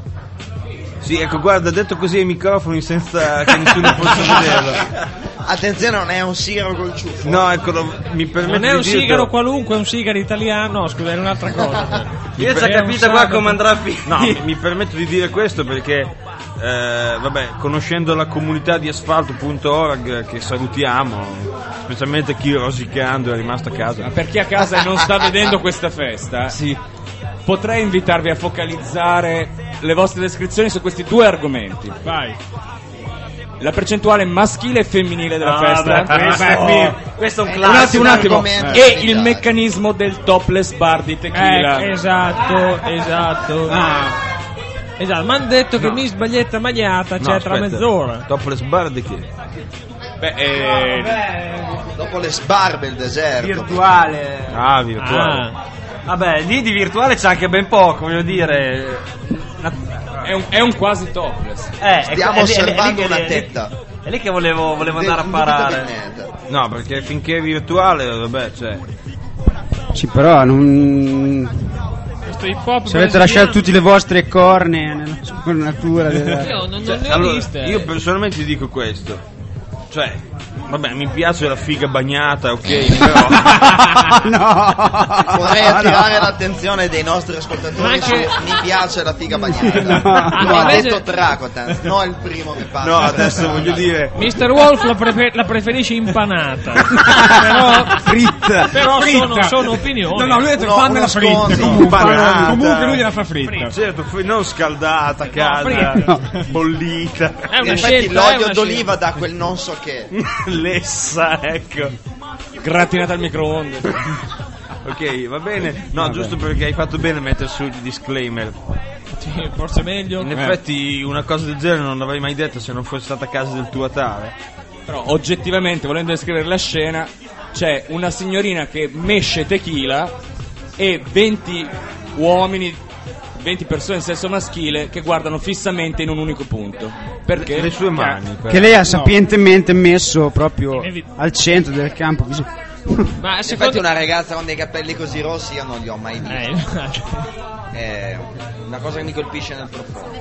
sì, ecco, guarda, detto così ai microfoni senza che nessuno possa vederlo. Attenzione, non è un sigaro col ciuffo. No, ecco, lo- mi permetto Non è un di dirlo. sigaro qualunque, è un sigaro italiano. No, scusa, è un'altra cosa. Io già È un capito qua sabato. come andrà a finire. No, mi, mi permetto di dire questo perché, eh, vabbè, conoscendo la comunità di asfalto punto org che salutiamo, specialmente chi rosicando è rimasto a casa. Ma per chi a casa non sta vedendo questa festa, Sì. potrei invitarvi a focalizzare le vostre descrizioni su questi due argomenti. Vai. La percentuale maschile e femminile della Ah, festa. beh, questo- Eh, beh, qui- questo è un Eh, un classico. attimo, un attimo. argomento E da il evitare. meccanismo del topless bar di tequila. Eh, esatto, esatto. Ah, Esatto, mi hanno detto che mi sbaglietta magliata, No, c'è tra aspetta. mezz'ora. Topless bar di chi? Beh, eh, Dopo le sbarbe il deserto. Virtuale. Ah, virtuale. ah, Vabbè, lì di virtuale c'è anche ben poco, voglio dire. è, un, è un quasi topless. Eh, Stiamo è- è- è- è lì osservando che- una è lì- tetta. È lì che volevo, volevo andare a Non dubito parare. di niente. No, perché finché è virtuale, vabbè, cioè. Sì, però non... Questo hip hop se avete lasciato tutte le vostre cornee nella natura della... Io non, non Cioè, ne ho allora, viste. io personalmente dico questo. Cioè, vabbè, mi piace la figa bagnata, ok, però... no! Vorrei attirare l'attenzione dei nostri ascoltatori anche... su mi piace la figa bagnata. No. Lo ha invece... detto Tracotan, no, è il primo che parla. No, adesso voglio dire... mister Wolf la, prefer- la preferisce impanata. però fritta. Però fritta. Sono, sono opinioni. No, no, lui ha detto no, fan della fritta. Comunque, comunque lui gliela fa fritta. Certo, non scaldata, calda, no, bollita. È una in scelta, effetti l'olio è una d'oliva scelta. dà quel non so che. Lessa, ecco. Gratinata al microonde. Ok, va bene. No, vabbè. Giusto perché hai fatto bene a mettere su il disclaimer. Sì, forse meglio. In eh. effetti una cosa del genere non l'avrei mai detto se non fosse stata a casa del tuo Atare. Però oggettivamente, volendo descrivere la scena, c'è una signorina che mesce tequila e venti uomini, venti persone in sesso maschile che guardano fissamente in un unico punto. Perché? Le sue mani. Che, che lei ha sapientemente messo proprio al centro del campo. Così. Ma in secondo... effetti una ragazza con dei capelli così rossi io non li ho mai visti. Eh, È una cosa che mi colpisce nel profondo.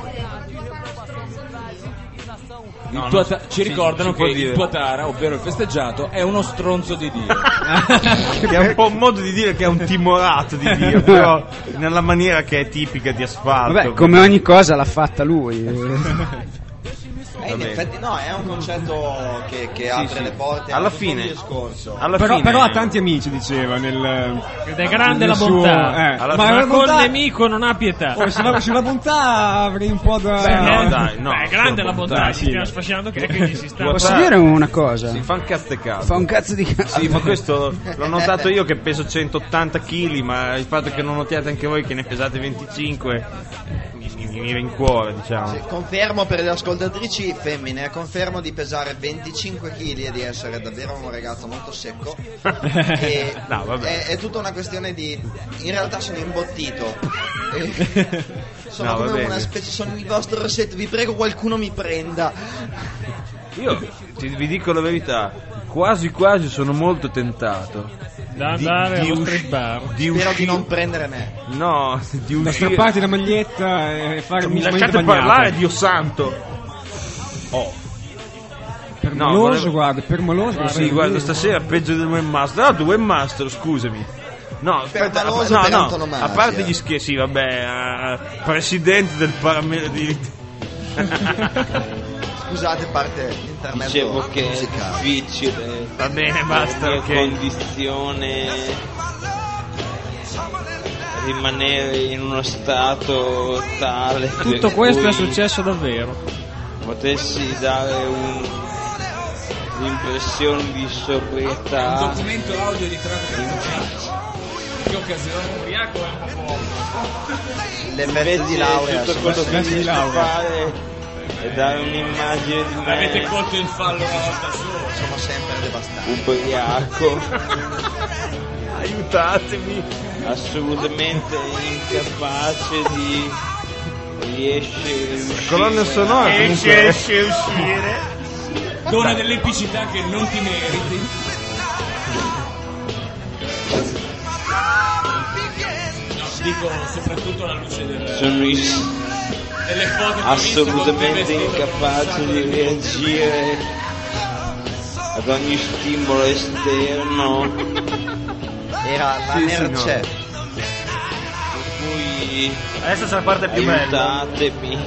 Il no, ta- ci sì, ricordano ci che dire. Il tuo Tara, ovvero il festeggiato, è uno stronzo di Dio. Che è un po' un modo di dire che è un timorato di Dio, però nella maniera che è tipica di Asfalto. Vabbè, come ogni cosa l'ha fatta lui. Eh, in effetti no, è un concetto che, che sì, apre sì. le porte alla fine. Discorso. Alla però, fine però ha tanti amici, diceva nel, ed è grande nel la suo, bontà, eh. ma, ma col bontà... nemico non ha pietà. Oh, sulla, sulla bontà avrei un po' da... Beh, no, dai, no, Beh, è grande la bontà, dai, si sì, stiamo sfasciando che gli si sta. Posso dire una cosa? Si fa un cazzo di cazzo. Fa un cazzo di cazzo. Sì, ma questo l'ho notato io che peso centottanta chili, ma il fatto che non notiate anche voi che ne pesate venticinque mi, mi, mi rincuora, diciamo. Sì, confermo per le ascoltatrici femmine, confermo di pesare venticinque chili e di essere davvero un ragazzo molto secco. E no, vabbè. È, è tutta una questione di... in realtà sono imbottito. E sono no, come una specie, sono il vostro rossetto, vi prego qualcuno mi prenda. Io ti, vi dico la verità, quasi quasi sono molto tentato da andare di, allo di street usci- bar. Di Spero usci- di non prendere me. No, di uscire. Da strapparti la maglietta e fare un mi lasciate parlare, Dio santo. Oh. Permaloso, no, volevo... guarda, permaloso. Sì, guarda, stasera peggio del webmaster. Ah, tu webmaster, scusami. No, aspetta, no, no, a parte gli scherzi, sì, vabbè, uh, presidente del paramilitare. Scusate, parte l'intermezzo. Dicevo che musicale. È difficile. Va bene, basta, la ok. Condizione rimanere in uno stato tale. Tutto questo è successo davvero. Potessi dare un l'impressione di sobrietà. Un documento audio di Tracotan. Che occasione, ubriaco è un po' l'effetto di laurea. Tutto quello che riesco a fare è dare un'immagine di me. Avete colto il fallo una volta sola. Sono sempre devastato. Ubriaco. Aiutatemi. Assolutamente incapace di riesce uscire. Colonna sonora esce, esce uscire. Dona dell'epicità che non ti meriti. No, dico soprattutto alla luce del sono is- delle foto assolutamente incapace di reagire ad ogni stimolo esterno. Era la sì, merce. Per cui adesso c'è la parte più bella. Aiutatemi.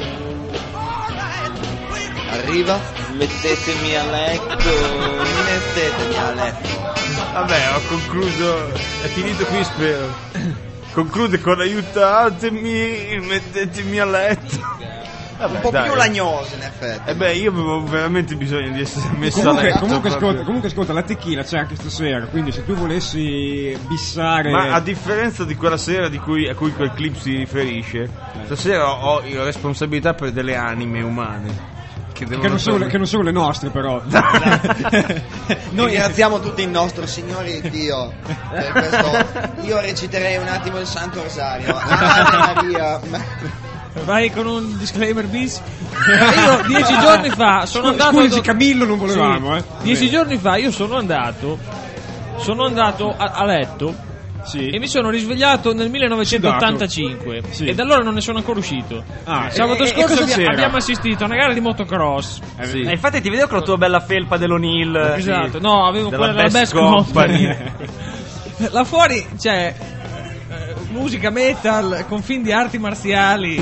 Arriva. Mettetemi a letto. Mettetemi a letto. Vabbè, ho concluso. È finito qui, spero. Conclude con aiutatemi, mettetemi a letto. Vabbè, un po' dai. più lagnoso in effetti. E eh beh, io avevo veramente bisogno di essere messo comunque, a letto. Comunque ascolta, comunque ascolta, la tequila c'è anche stasera, quindi se tu volessi bissare... Ma a differenza di quella sera di cui, a cui quel clip si riferisce, stasera ho la responsabilità per delle anime umane. Che, che, non sono, che non sono le nostre, però. Noi ringraziamo tutti il nostro Signore Dio per questo. Io reciterei un attimo il Santo Rosario. Ave Maria. Vai con un disclaimer bis. Io dieci giorni fa sono Scusi, andato. Scusi, Camillo, non volevamo, sì, eh. Dieci giorni fa io sono andato. Sono andato a, a letto Sì. E mi sono risvegliato nel millenovecentottantacinque. Sì. E da allora non ne sono ancora uscito. Ah, Sabato e- e- e scorso cosa abbi- c'era? abbiamo assistito a una gara di motocross. Sì. E infatti ti vedevo con la tua bella felpa dell'O'Neill. Esatto, sì, no, avevo della quella della Best Best Company. Company. Là fuori c'è eh, musica metal con film di arti marziali.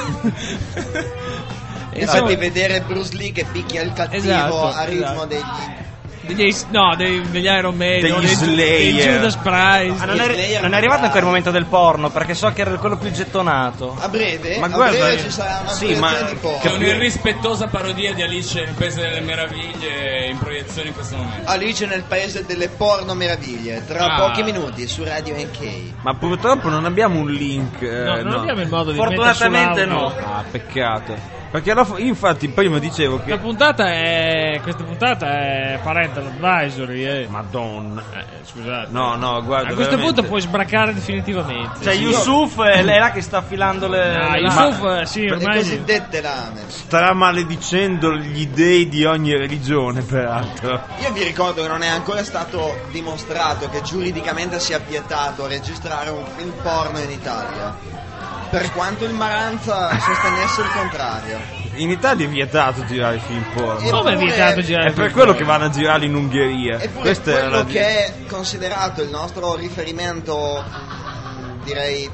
E fatti vedere Bruce Lee che picchia il cattivo Esatto, a ritmo esatto. degli... Degli, no, dei, degli Iron Maiden, Degli o dei, Slayer. dei Judas Priest. Ah, non, è, non è arrivato ancora il momento del porno, perché so che era quello più gettonato. A breve? Ma a guarda, breve ci sarà una sì, proiezione ma- di porno. Che è un'irrispettosa parodia di Alice nel Paese delle Meraviglie in proiezione in questo momento. Alice nel paese delle porno meraviglie, tra Ah. pochi minuti su Radio N K. Ma purtroppo non abbiamo un link. eh, No, non abbiamo il modo di Fortunatamente mettere no. sull'audio. Ah, peccato. Perché alla fu- infatti prima dicevo che La puntata è. Questa puntata è Parental Advisory. Eh. Madonna. Eh, scusate. No, no, guarda. A questo veramente- punto puoi sbraccare definitivamente. Cioè, Sì. Yusuf è lei là che sta affilando le. Ah, le Yusuf, lame. eh, sì, Le ormai. cosiddette lame. Starà maledicendo gli dei di ogni religione, peraltro. Io vi ricordo che non è ancora stato dimostrato che giuridicamente sia vietato registrare un film porno in Italia. Per quanto il Maranza sostenesse il contrario. In Italia è vietato girare film porno. Come è Eppure- vietato girare È per film quello porno? che vanno a girarli in Ungheria. Eppure Questa era quello la che è considerato il nostro riferimento, mh, direi,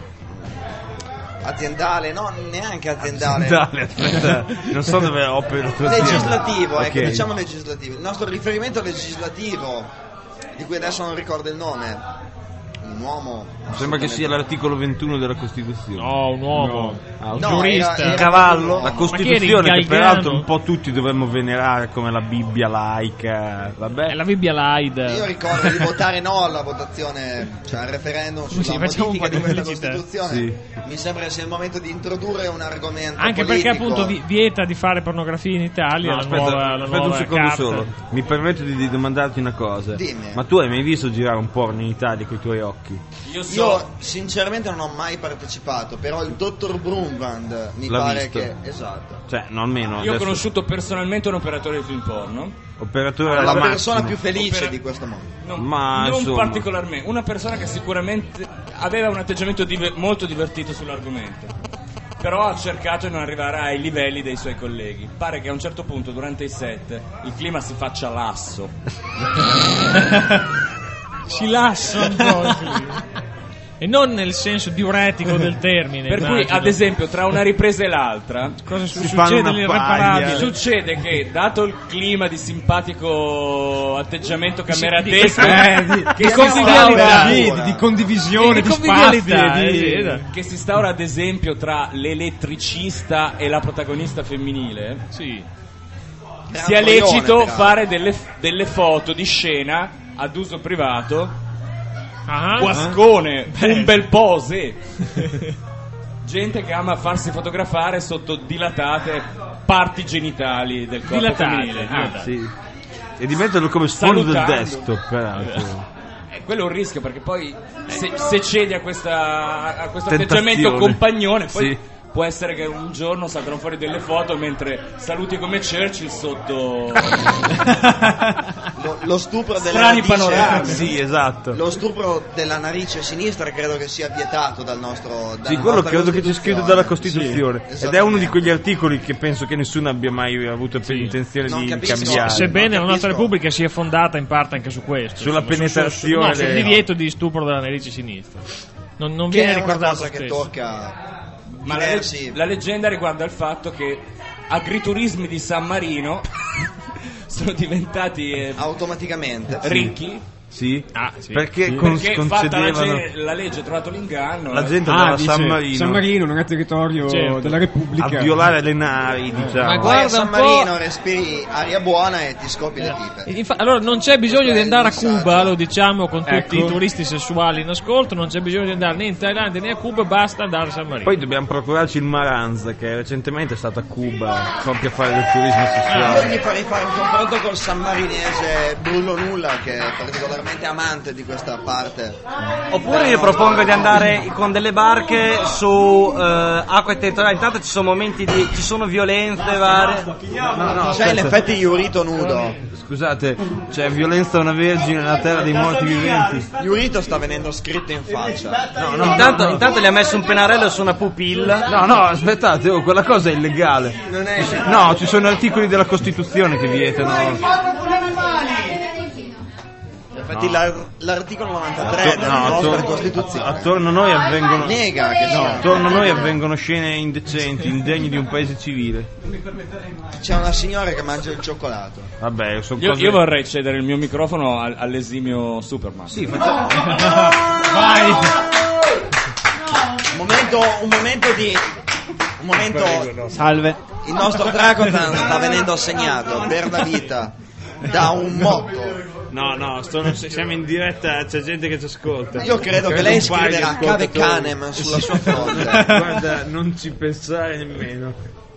aziendale, no, neanche aziendale. Dale, aspetta, non so dove opera la tua azienda. Legislativo, ecco, Ok. diciamo legislativo. Il nostro riferimento legislativo, di cui adesso non ricordo il nome, un uomo. Sembra che sia l'articolo ventuno della Costituzione. No, un uomo. Ah, un No, giurista. era- era- Cavallo. La Ma Costituzione chi eri, che Galgano? peraltro un po' tutti dovremmo venerare come la Bibbia laica. Vabbè. È la Bibbia Light. Io ricordo di votare no alla votazione, cioè al referendum sulla Sì, facciamo un modifica po' di di questa pubblicità. Costituzione. Sì. Mi sembra che sia il momento di introdurre un argomento Anche politico. perché appunto vi- vieta di fare pornografia in Italia. No, la aspetta, nuova, la aspetta nuova un secondo carta. solo. Mi permetto di, di domandarti una cosa. Dimmi. Ma tu hai mai visto girare un porno in Italia con i tuoi occhi? Io so. Io sinceramente non ho mai partecipato, però il dottor Brumvand mi L'ha pare visto. che... Esatto. Cioè, no, almeno. Io ho adesso- conosciuto personalmente un operatore di film porno. Operatore La alla persona macchina. più felice Opera- di questo mondo. Non, Ma, non insomma. particolarmente, una persona che sicuramente aveva un atteggiamento dive- molto divertito sull'argomento, però ha cercato di non arrivare ai livelli dei suoi colleghi. Pare che a un certo punto durante i set il clima si faccia lasso. Si lassa un po'. sì. E non nel senso diuretico del termine. Per cui, immagino. ad esempio, tra una ripresa e l'altra, cosa su- si fanno succede una l'irreparabile? paglia. succede che, dato il clima di simpatico atteggiamento Di- cameratesco, Eh, di, che di si convivialità, instaura- di, di- di condivisione, Di di, convivialità, spazi, eh, di- sì, esatto. che si instaura ad esempio tra l'elettricista e la protagonista femminile, Sì. sia Gran coglione, lecito peraltro. fare delle, delle foto di scena ad uso privato. Ah, Guascone, un bel pose. Gente che ama farsi fotografare sotto dilatate parti genitali del corpo Dilatate, femminile. dilatate. Ah, Sì. E di metterlo come sfondo del Salutando. desktop, peraltro. Eh, quello è un rischio perché poi se, se cedi a, questa, a questo Tentazione. atteggiamento compagnone poi Sì. può essere che un giorno saltano fuori delle foto mentre saluti come Churchill sotto Lo, lo stupro della strani narice, panorami. Sì, esatto. Lo stupro della narice sinistra credo che sia vietato dal nostro dalla Sì, quello nostra credo che c'è scritto dalla Costituzione. Sì, Ed è uno di quegli articoli che penso che nessuno abbia mai avuto per intenzione Non di capisco. cambiare. Sebbene la nostra capisco. Repubblica sia fondata in parte anche su questo. Sulla insomma, su- penetrazione su- no, sul delle- divieto di stupro della narice sinistra. Non, non Che viene è una ricordato cosa che spesso. tocca Ma la, diversi la leggenda riguarda il fatto che agriturismi di San Marino sono diventati eh, automaticamente. ricchi Sì? Ah, sì. Perché, Sì. cons- perché fatta la, concedevano ge- la legge ha trovato l'inganno. la eh. gente Ah, andava a dice, San Marino San Marino non è territorio Certo. della Repubblica. a violare le navi, diciamo. Ma Vai a guarda San un po'. Marino, respiri aria buona e ti scopi le pipe. Infa- allora non c'è bisogno di andare a Messaggio. Cuba, lo diciamo con tutti Ecco. i turisti sessuali in ascolto, non c'è bisogno di andare né in Thailandia né a Cuba, basta andare a San Marino. Poi dobbiamo procurarci il Maranza, che recentemente è stato a Cuba proprio a fare del turismo Io sessuale. gli farei fare un confronto col sammarinese Brullo Nulla che è particolarmente assolutamente amante di questa parte. Oppure io propongo di andare con delle barche su eh, acque territoriali. Intanto ci sono momenti di. ci sono violenze varie. No, no, c'è in effetti Iurito nudo. Scusate, c'è violenza a una vergine nella terra dei morti viventi. Iurito sta venendo scritto in faccia. No, no, intanto, intanto gli ha messo un pennarello su una pupilla. No, no, aspettate, oh, quella cosa è illegale. Non è. No, ci sono articoli della Costituzione che vietano. Infatti No. l'ar- l'articolo novantatré Attor- della no, nostra attor- Costituzione attorno a noi avvengono nega che no, sia. attorno a noi avvengono scene indecenti, indegni di un paese civile. C'è una signora che mangia il cioccolato. Vabbè, sono Io, cose... io vorrei cedere il mio microfono al- all'esimio Superman. Sì, facciamo... Vai! Un momento, un momento di un momento. Salve. Il nostro Dracotan sta venendo assegnato per la vita da un motto. No, no, sto- siamo in diretta, c'è gente che ci ascolta. Io credo che lei scriverà Cade Canem sulla sua fronte. Guarda, non ci pensare nemmeno.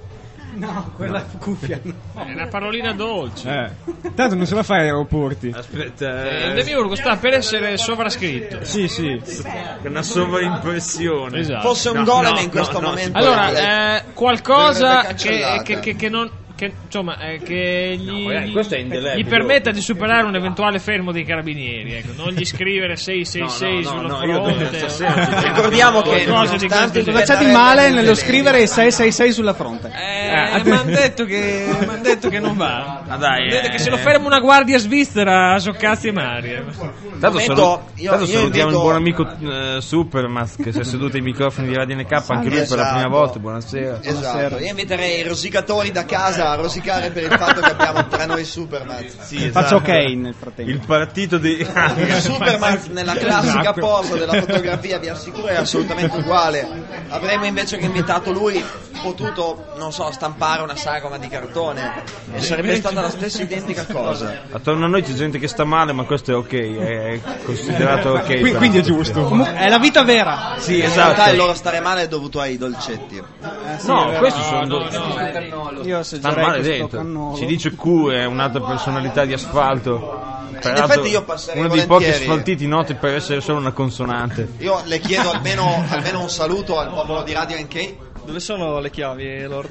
No, quella cuffia no. È una parolina dolce. Eh. Tanto non se la fai ai aeroporti. Aspetta, Eh, eh, il demiurgo sta per essere sovrascritto. Sì, sì. una sovraimpressione. Esatto. Fosse un No, golem no, in questo no, no, momento. Allora, lei- eh, qualcosa verrebbe che, cancellata. che, che, che non. Che, insomma, eh, che gli, No, ragazzi, questo è indelebile. gli permetta di superare un eventuale fermo dei carabinieri. Ecco. Non gli scrivere sei sei sei No, no, sullo no, io fronte. devo- stasera- Ricordiamo che Qualcosa di nonostante questo il genere. Facciate male nello scrivere il sei sei sei sulla fronte. Eh, mi hanno detto, che m'han detto che non va. Ah, dai, M'han detto eh. che se lo ferma una guardia svizzera a Soccazzi e Maria. Tanto, Momento, salu- io- tanto io salutiamo invito- il buon amico eh, Supermas che si è seduto ai microfoni di Radio N K anche lui per la prima Esatto. volta. Buonasera. Esatto, io inviterei i rosicatori da casa a rosicare per il fatto che abbiamo tra noi Superman. Sì, Faccio esatto. ok nel frattempo. Il partito di Superman nella classica Esatto. posa della fotografia, vi assicuro, è assolutamente uguale. Avremmo invece che invitato lui potuto, non so, stampare una sagoma di cartone e sarebbe stata la stessa identica cosa. Attorno a noi c'è gente che sta male, ma questo è ok, è considerato ok. Qui- per- quindi è giusto. Comunque, è la vita vera. Sì, In esatto. realtà il loro stare male è dovuto ai dolcetti. No, questi sono no, do- no. Io stanno assaggerei male questo dentro. cannolo. Ci dice Q, è un'altra personalità di asfalto. Peraltro, effetti io passerei uno dei pochi volentieri. asfaltiti noti per essere solo una consonante. Io le chiedo almeno, almeno un saluto al popolo di Radio N K. Dove sono le chiavi, Lord?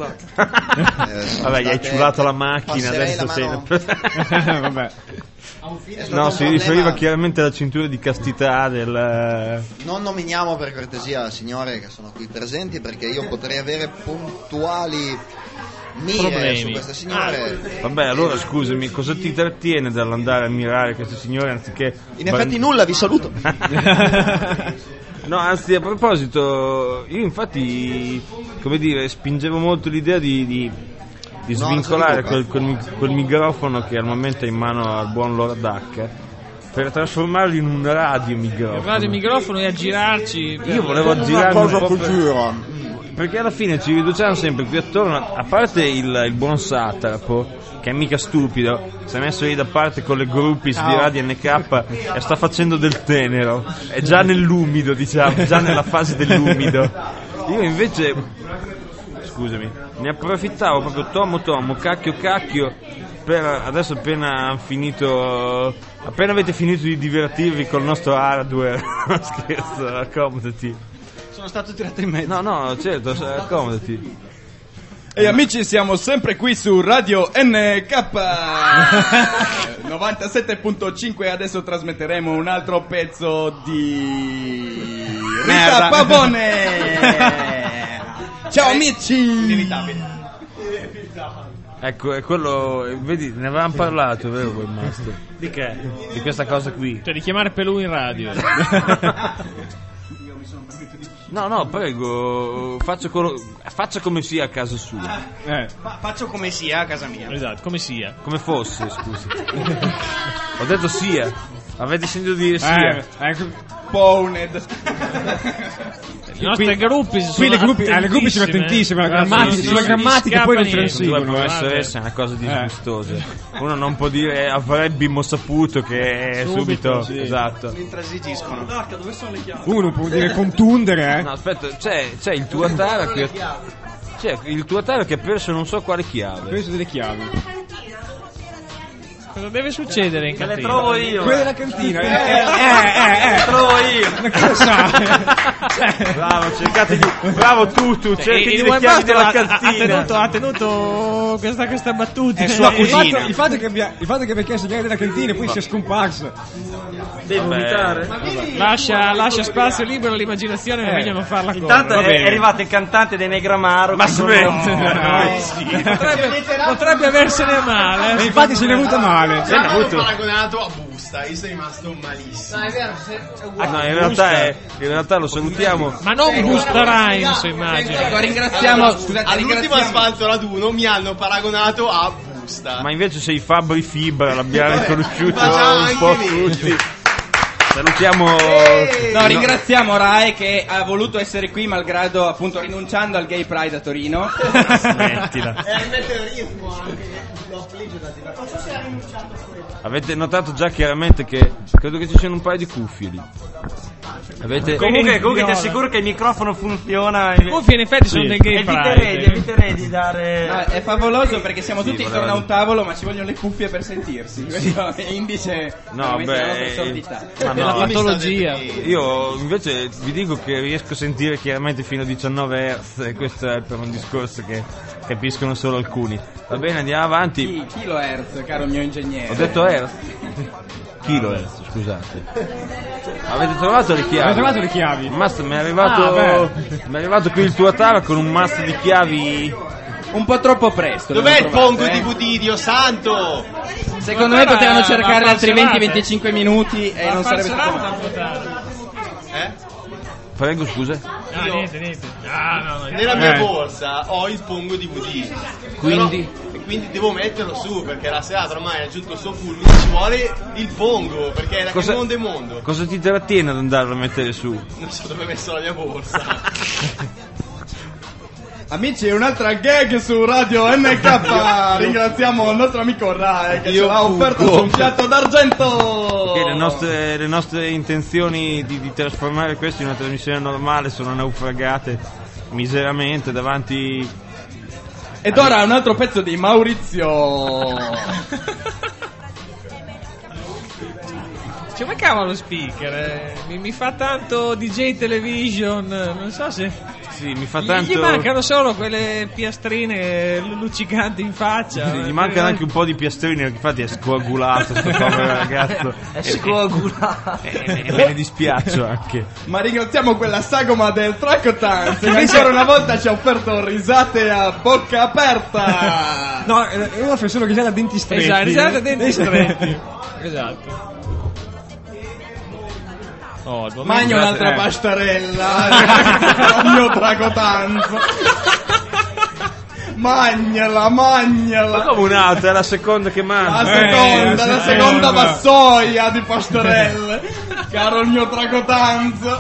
Eh, Vabbè, gli hai state- ciulato la macchina, passerei adesso la sei... mano- Vabbè. È stato No, un si problema. riferiva chiaramente alla cintura di castità del... Non nominiamo per cortesia signore che sono qui presenti perché io potrei avere puntuali mire Problemi. su queste signore. Vabbè, allora scusami, cosa ti trattiene dall'andare a ammirare queste signore anziché... In effetti nulla, vi saluto. No, anzi, a proposito, io infatti, come dire, spingevo molto l'idea di, di, di No, svincolare non si quel, quel, quel microfono che al momento è in mano al buon Lord Duck per trasformarlo in un radio microfono. Radio microfono e a girarci. per- Io volevo Una girarmi cosa un po' più per- giura. perché alla fine ci riduciamo sempre qui attorno, a parte il, il buon Satrapo che è mica stupido, si è messo lì da parte con le groupies di Radio N K e sta facendo del tenero, è già nell'umido, diciamo, già nella fase dell'umido. Io invece, scusami, ne approfittavo proprio tomo tomo, cacchio cacchio, per adesso appena finito, appena avete finito di divertirvi col nostro hardware, no, scherzo, accomodati. Sono stato tirato in mezzo. No, no, certo, accomodati. E amici, siamo sempre qui su Radio N K novantasette virgola cinque. Adesso trasmetteremo un altro pezzo di Rita Merda. Pavone. Ciao amici. Inevitabile. Ecco, è quello, vedi, ne avevamo parlato, vero, quel master? Di che? Di questa cosa qui. Cioè di chiamare Pelù in radio. No, no, prego, faccia, co- faccia come sia a casa sua. Eh. Fa- faccio come sia a casa mia. Esatto, come sia. Come fosse, scusi. Ho detto sia. Avete sentito dire sia? Eh, ecco. Poned. Le nostre gruppi sono Qui le gruppi, eh, le gruppi sono attentissime alla Ah, grammatica, sì, sì, sulla sì, grammatica non poi non scappa niente. Due transigono. professoresse è una cosa Eh. disgustosa. Uno non può dire avrebbimo saputo che è subito, Subito, sì. esatto. Mi intransigiscono. Dove sono le chiavi? Uno può dire contundere, eh. No, aspetta, c'è, c'è il Tuatara che c'è il Tuatara che ha perso non so quale chiave. Preso delle chiavi. Cosa deve succedere in Me cantina? le trovo io. Quella della cantina. Eh, Eh, eh, eh, Le eh. trovo io. Ma che lo sa? Bravo, cercate di... Bravo tu, tu, cerchi il di One le chiavi Master della ha, ha cantina. tenuto, ha tenuto questa, questa battuta. È sua cugina. Il fatto, il fatto che abbia, il fatto che abbia chiesto chiave della cantina e poi sia scomparso. Devo vomitare? Lascia, lascia spazio libero all'immaginazione, è Eh. meglio non farla Intanto correre. è, è arrivato il cantante dei Negramaro. Ma che smetti. sono- No. Sì. Potrebbe, potrebbe aversene a male. E infatti se ne è avuto male. Se l'hanno paragonato a Busta, io sono rimasto malissimo. No, è vero, se- è Ah, uguale. no, in realtà, è, in realtà lo salutiamo. Ma non Busta Rhymes, immagino. Ecco, ringraziamo, scusate, All'ultimo ringraziamo. asfalto raduno mi hanno paragonato a Busta. Ma invece sei Fabri Fibra, l'abbiamo riconosciuto Ma già un po' anche meglio. tutti. Salutiamo. No, ringraziamo Rai che ha voluto essere qui malgrado appunto rinunciando al Gay Pride a Torino. Smettila. E al meteorismo anche, lo affligge da dire. Non so se ha rinunciato a quello. Avete notato già chiaramente che credo che ci siano un paio di cuffie lì. Avete... Comunque, comunque ti assicuro che il microfono funziona. I cuffie in effetti sono Sì. dei gay Eviterei, pride. eviterei di dare. No, è favoloso perché siamo Sì, tutti voleva intorno a un dire. tavolo, ma ci vogliono le cuffie per sentirsi. Questo è indice No, veramente della nostra beh, sordità. ma Della no, patologia. io invece vi dico che riesco a sentire chiaramente fino a diciannove hertz e questo è per un discorso che capiscono solo alcuni. Va bene, andiamo avanti. Chi- Kilohertz, caro mio ingegnere. Ho detto hertz. Kilohertz, scusate. Avete trovato le chiavi? Avete trovato le chiavi? Master, mi è arrivato, Ah, mi è arrivato qui il tuo Atara con un master di chiavi. Un po' troppo presto. Dov'è il l'abbiamo pongo trovato, D V D, Dio santo? eh? Secondo me Ma potevano ma cercare altri falserate. venti venticinque minuti e Ma non sarebbe stato falserate male. da votare. Eh? Prego, scusa. Ah, niente, niente. Ah, no, no. Nella mia Eh. borsa ho il pongo D V D. Quindi? Però- e quindi devo metterlo su perché la serata ormai ha raggiunto il suo fulmine. Ci vuole il pongo perché è da Cosa- che mondo è mondo. Cosa ti trattiene ad andarlo a mettere su? Non so dove ho messo la mia borsa. Amici, un'altra gag su Radio N K. Ringraziamo il nostro amico Rai che Io ce l'ha offerto fuggo. su un piatto d'argento. Che le nostre, le nostre intenzioni di, di trasformare questo in una trasmissione normale sono naufragate miseramente davanti. Ed ora un altro pezzo di Maurizio. Ci mancava lo speaker, eh. mi, mi fa tanto D J Television, non so se... Sì, mi fa Gli- tanto. Gli mancano solo quelle piastrine luccicanti in faccia. Sì, gli mancano anche un po' di piastrini, perché infatti è scoagulato sto povero ragazzo. È scoagulato. E, e- e me ne dispiaccio anche. Ma ringraziamo quella sagoma del Tracotanz che ancora una volta ci ha offerto risate a bocca aperta. No, eh, uno fa solo risate a denti stretti. Esatto, risate a denti stretti. Esatto. Oh, il momento- Magno un'altra Eh. pastarella. Il mio Tracotanz. Magnala, magnala. Ma come un'altra? È la seconda che La manda. seconda, Eh, la sì, seconda eh, vassoia di pastarelle. Caro il mio Tracotanz.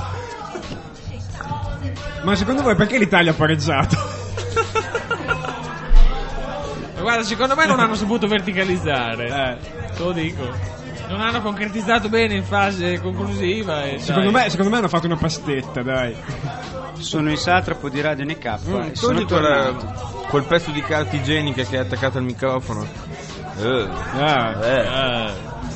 Ma secondo voi perché l'Italia ha pareggiato? Ma guarda, secondo me non hanno saputo verticalizzare. Eh, te lo dico. Non hanno concretizzato bene in fase conclusiva. E Secondo dai. me, secondo me hanno fatto una pastetta, dai. Sono il satrapo di Radio N K. Mm, e sono togli quella- tornato. quel pezzo di carta igienica che è attaccato al microfono. Eh. Ah. Eh. Eh.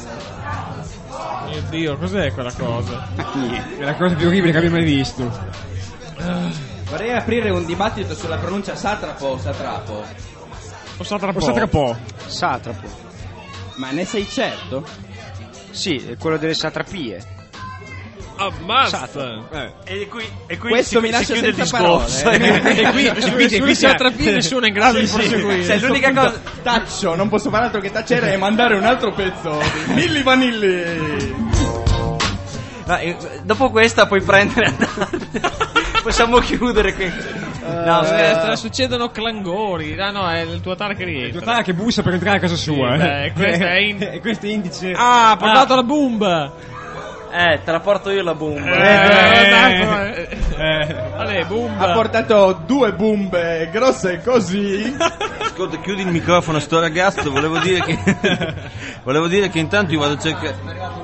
Mio Dio, cos'è quella cosa? È la cosa più orribile che abbia mai visto. Vorrei aprire un dibattito sulla pronuncia satrapo o satrapo. O satrapo? O satrapo. Satrapo. Ma ne sei certo? Sì, è quello delle satrapie. Ammazza! Eh. E qui, e qui Questo si, mi lascia si chiude il senza discorso. parole, eh. E qui, su, Quindi- sulle qui si- satrapie nessuno è in grado di Sì, sì. proseguire. Cioè, l'unica cosa. Taccio, non posso fare altro che tacere e mandare un altro pezzo di Milli Vanilli. No, eh, dopo questa puoi prendere e andare. Possiamo chiudere qui. No, Eh, scherzo. sta- succedono clangori. Ah no, è il tuo Atara che rientra. Il tuo tale che bussa per entrare a casa sua. Sì, eh. beh, questo è in- E questo è indice. Ah, ha portato la bomba! Eh, te la porto io la bomba. Eh, Eh. eh, Ale, bomba! Ha portato due bombe grosse così. Ascolta, chiudi il microfono a sto ragazzo, volevo dire che volevo dire che intanto io vado a cercare.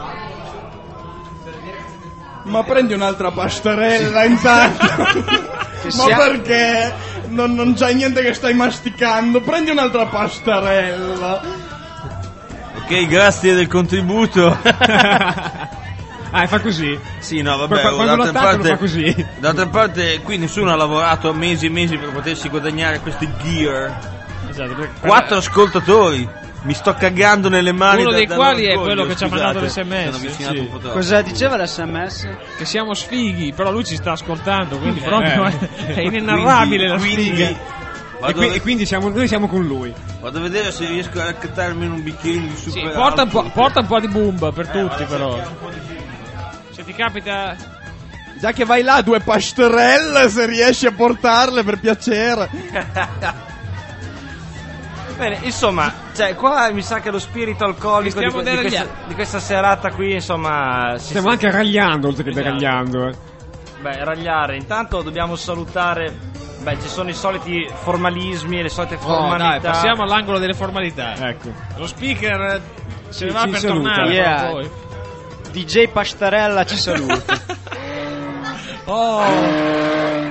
Ma prendi un'altra pastarella intanto. Ma sia- perché? Non, non c'hai niente che stai masticando. Prendi un'altra pastarella. Ok, grazie del contributo. Ah, fa così? Sì, no, vabbè, Quando d'altra lo attacca lo parte, fa così. d'altra parte qui nessuno ha lavorato mesi e mesi per potersi guadagnare questi gear. Esatto, perché- Quattro ascoltatori. Mi sto cagando nelle mani. Uno da- dei quali è dall'orgoglio, quello che ci ha scusate, mandato l'S M S. sono avvicinato sì. un po' troppo. Cosa diceva l'S M S? Che siamo sfighi, però lui ci sta ascoltando, quindi Eh. proprio è inenarrabile la Quindi- sfiga. E, Vado, qui- a- e quindi siamo, noi siamo con lui. vado a vedere se riesco a raccattarmi in un bicchierino di Sì, super porta, un po', alto. porta un po' di boom per tutti, guarda, però. cerchiamo un po' di- Se ti capita. Già che vai là, due pastorelle, se riesci a portarle, per piacere. Bene, insomma, cioè, qua mi sa che lo spirito alcolico di, Stiamo que- di questa, deragliando. di questa serata qui, insomma, si Stiamo anche ragliando oltre che Esatto. deragliando. Eh. Beh, ragliare. Intanto dobbiamo salutare. Beh, ci sono i soliti formalismi e le solite Oh, formalità. dai, passiamo all'angolo delle formalità. Ecco. Lo speaker eh, se ne Ci- va ci per saluta. tornare. Yeah. però poi. D J Pastarella ci saluta. Oh.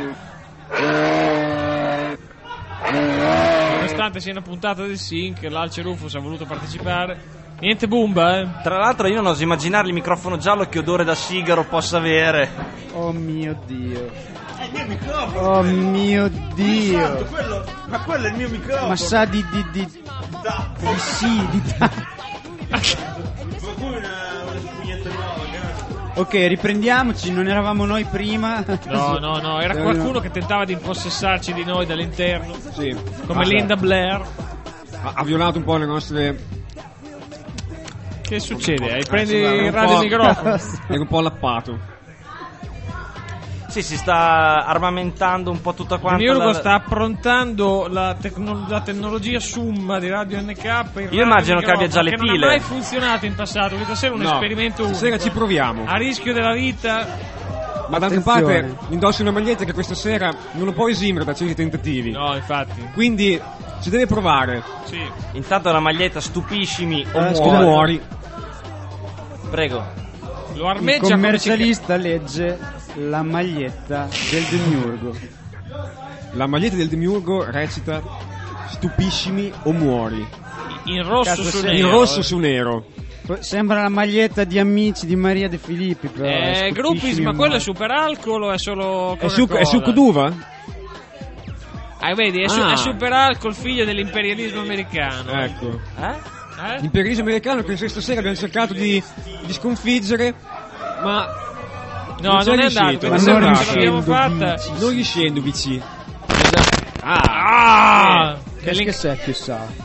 Nonostante sia una puntata del Sync, l'Alce Rufus ha voluto partecipare. Niente bomba, eh. Tra l'altro io non oso immaginare il microfono giallo che odore da sigaro possa avere. Oh mio Dio. È il mio microfono. Oh mio Dio. Esatto, quello, ma quello è il mio microfono. Ma sa di di di, Da. di sì, di da. Qualcuno una, una spugnetta nuova, grazie. Ok, riprendiamoci, non eravamo noi prima. No, no, no, era qualcuno che tentava di impossessarci di noi dall'interno. Sì. Come Ah, Linda Blair. Ha, ha violato un po' le nostre. Che succede? Hai prendi Era il un radio po'- microfono? Era un po' allappato. Sì, si sta armamentando un po' tutta quanta Miurgo la... sta approntando la, tecno- la tecnologia Summa di Radio N K. il Io immagino radio che abbia già le che non pile. ha mai funzionato in passato. Questa sera è un No, esperimento unico. stasera ci proviamo. A rischio della vita. Ma d'altra Attenzione. parte indossi una maglietta che questa sera non lo può esimere da certi tentativi. No, infatti. Quindi si deve provare. Sì. Intanto la maglietta stupiscimi o Eh, muori. scusate. Muori. Prego. Lo Il armeggia come si commercialista legge la maglietta del Demiurgo. La maglietta del Demiurgo recita Stupiscimi o muori. chiama- in rosso Cazzo, su sì. nero. In rosso eh. su nero. Sembra la maglietta di Amici di Maria De Filippi, però. Eh, Stupiscimi Gruppis, ma o quello è muori. super alcol o è solo È, succo, Coca-Cola? è succo d'uva? Ah, vedi, è, su- Ah. è super alcol, figlio dell'imperialismo americano. Ecco. Eh? Eh? L'imperialismo americano che questa sera abbiamo cercato di, di sconfiggere, ma No, c'è non è riuscito. andato. Ma Questa non sera ce l'abbiamo riuscendo, fatta. non riuscendo V C. Ah! Che Che link- che chissà.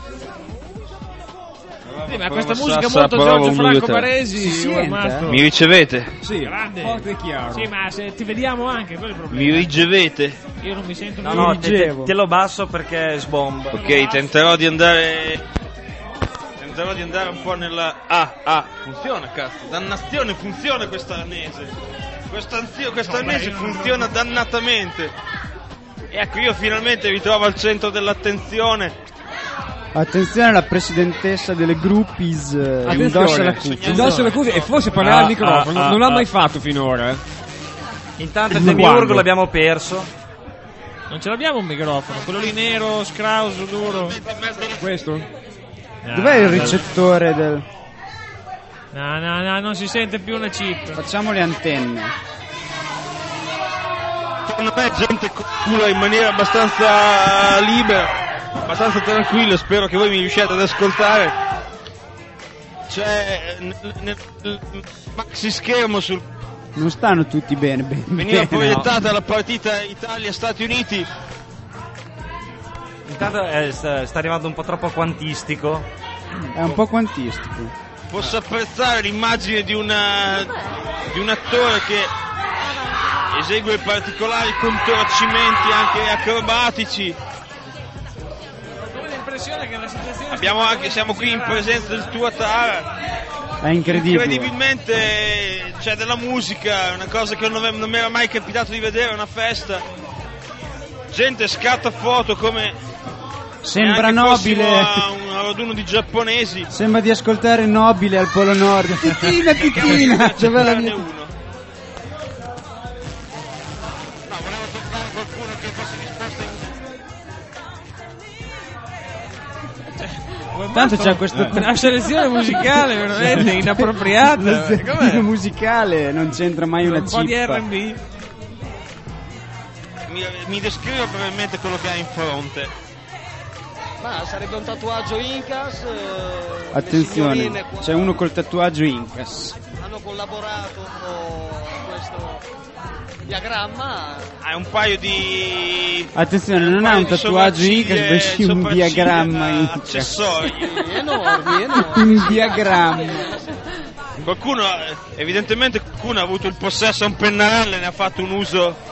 Sì, ma questa Sassa, musica molto prova Giorgio un, Franco due, tre. Baresi. Si oh, sente, Mastro. Mi ricevete? Sì, Grande. forte e chiaro. Sì, ma se ti vediamo anche, quello è il Mi problema. ricevete? Io non mi sento No, più. no, te, te, leggevo. te lo basso perché sbomba. Ok, tenterò di andare. Tenterò di andare un po' nella. Ah, ah, funziona, cazzo. Dannazione, funziona questa arnese. Questa anzio- questa arnese funziona dannatamente. E ecco, io finalmente mi trovo al centro dell'attenzione. Attenzione alla presidentessa delle Groupies. eh, Indossa la cuffia. Indossa la cuffia e forse parlerà al Ah, microfono. ah, non l'ha ah, mai ah. fatto finora. Eh. Intanto il Quando? Demiurgo l'abbiamo perso. Non ce l'abbiamo un microfono, quello lì nero, scrauso, duro. Questo? Dov'è il ricettore del. No, no, no, non si sente più una chip. Facciamo le antenne. Secondo me gente cura in maniera abbastanza libera, abbastanza tranquilla, spero che voi mi riusciate ad ascoltare. C'è nel, nel, nel maxi schermo sul Non stanno tutti bene, bene. veniva bene. proiettata la partita Italia-Stati Uniti. Intanto eh, sta, sta arrivando un po' troppo quantistico. È un po' quantistico. Posso apprezzare l'immagine di, una, di un attore che esegue particolari contorcimenti anche acrobatici. Ho l'impressione che la situazione Abbiamo anche, siamo qui in presenza del Tuatara. È incredibile. Incredibilmente c'è della musica, una cosa che non, non mi era mai capitato di vedere, una festa. Gente scatta foto come Sembra neanche fossimo nobile. a un raduno di giapponesi. Sembra di ascoltare Nobile al Polo Nord. Titina, titina. Dov'è la mia. uno. No, volevo trovare qualcuno che fosse disposto a... Vuoi Tanto c'è questo una selezione musicale veramente inappropriata. La selezione musicale non c'entra mai una Un po' di cippa. R and B. Mi, mi descrivo brevemente quello che ha in fronte. Ma sarebbe un tatuaggio Incas. eh, Attenzione, le signorine qua c'è uno col tatuaggio Incas. hanno collaborato con questo diagramma. Hai un paio di... Attenzione, non ha paio un di tatuaggio Incas, sopracciglia- bensì un sopracciglia diagramma Incas. accessori. enormi, enormi. Un diagramma. Qualcuno, eh, evidentemente qualcuno ha avuto il possesso a un pennarello e ne ha fatto un uso.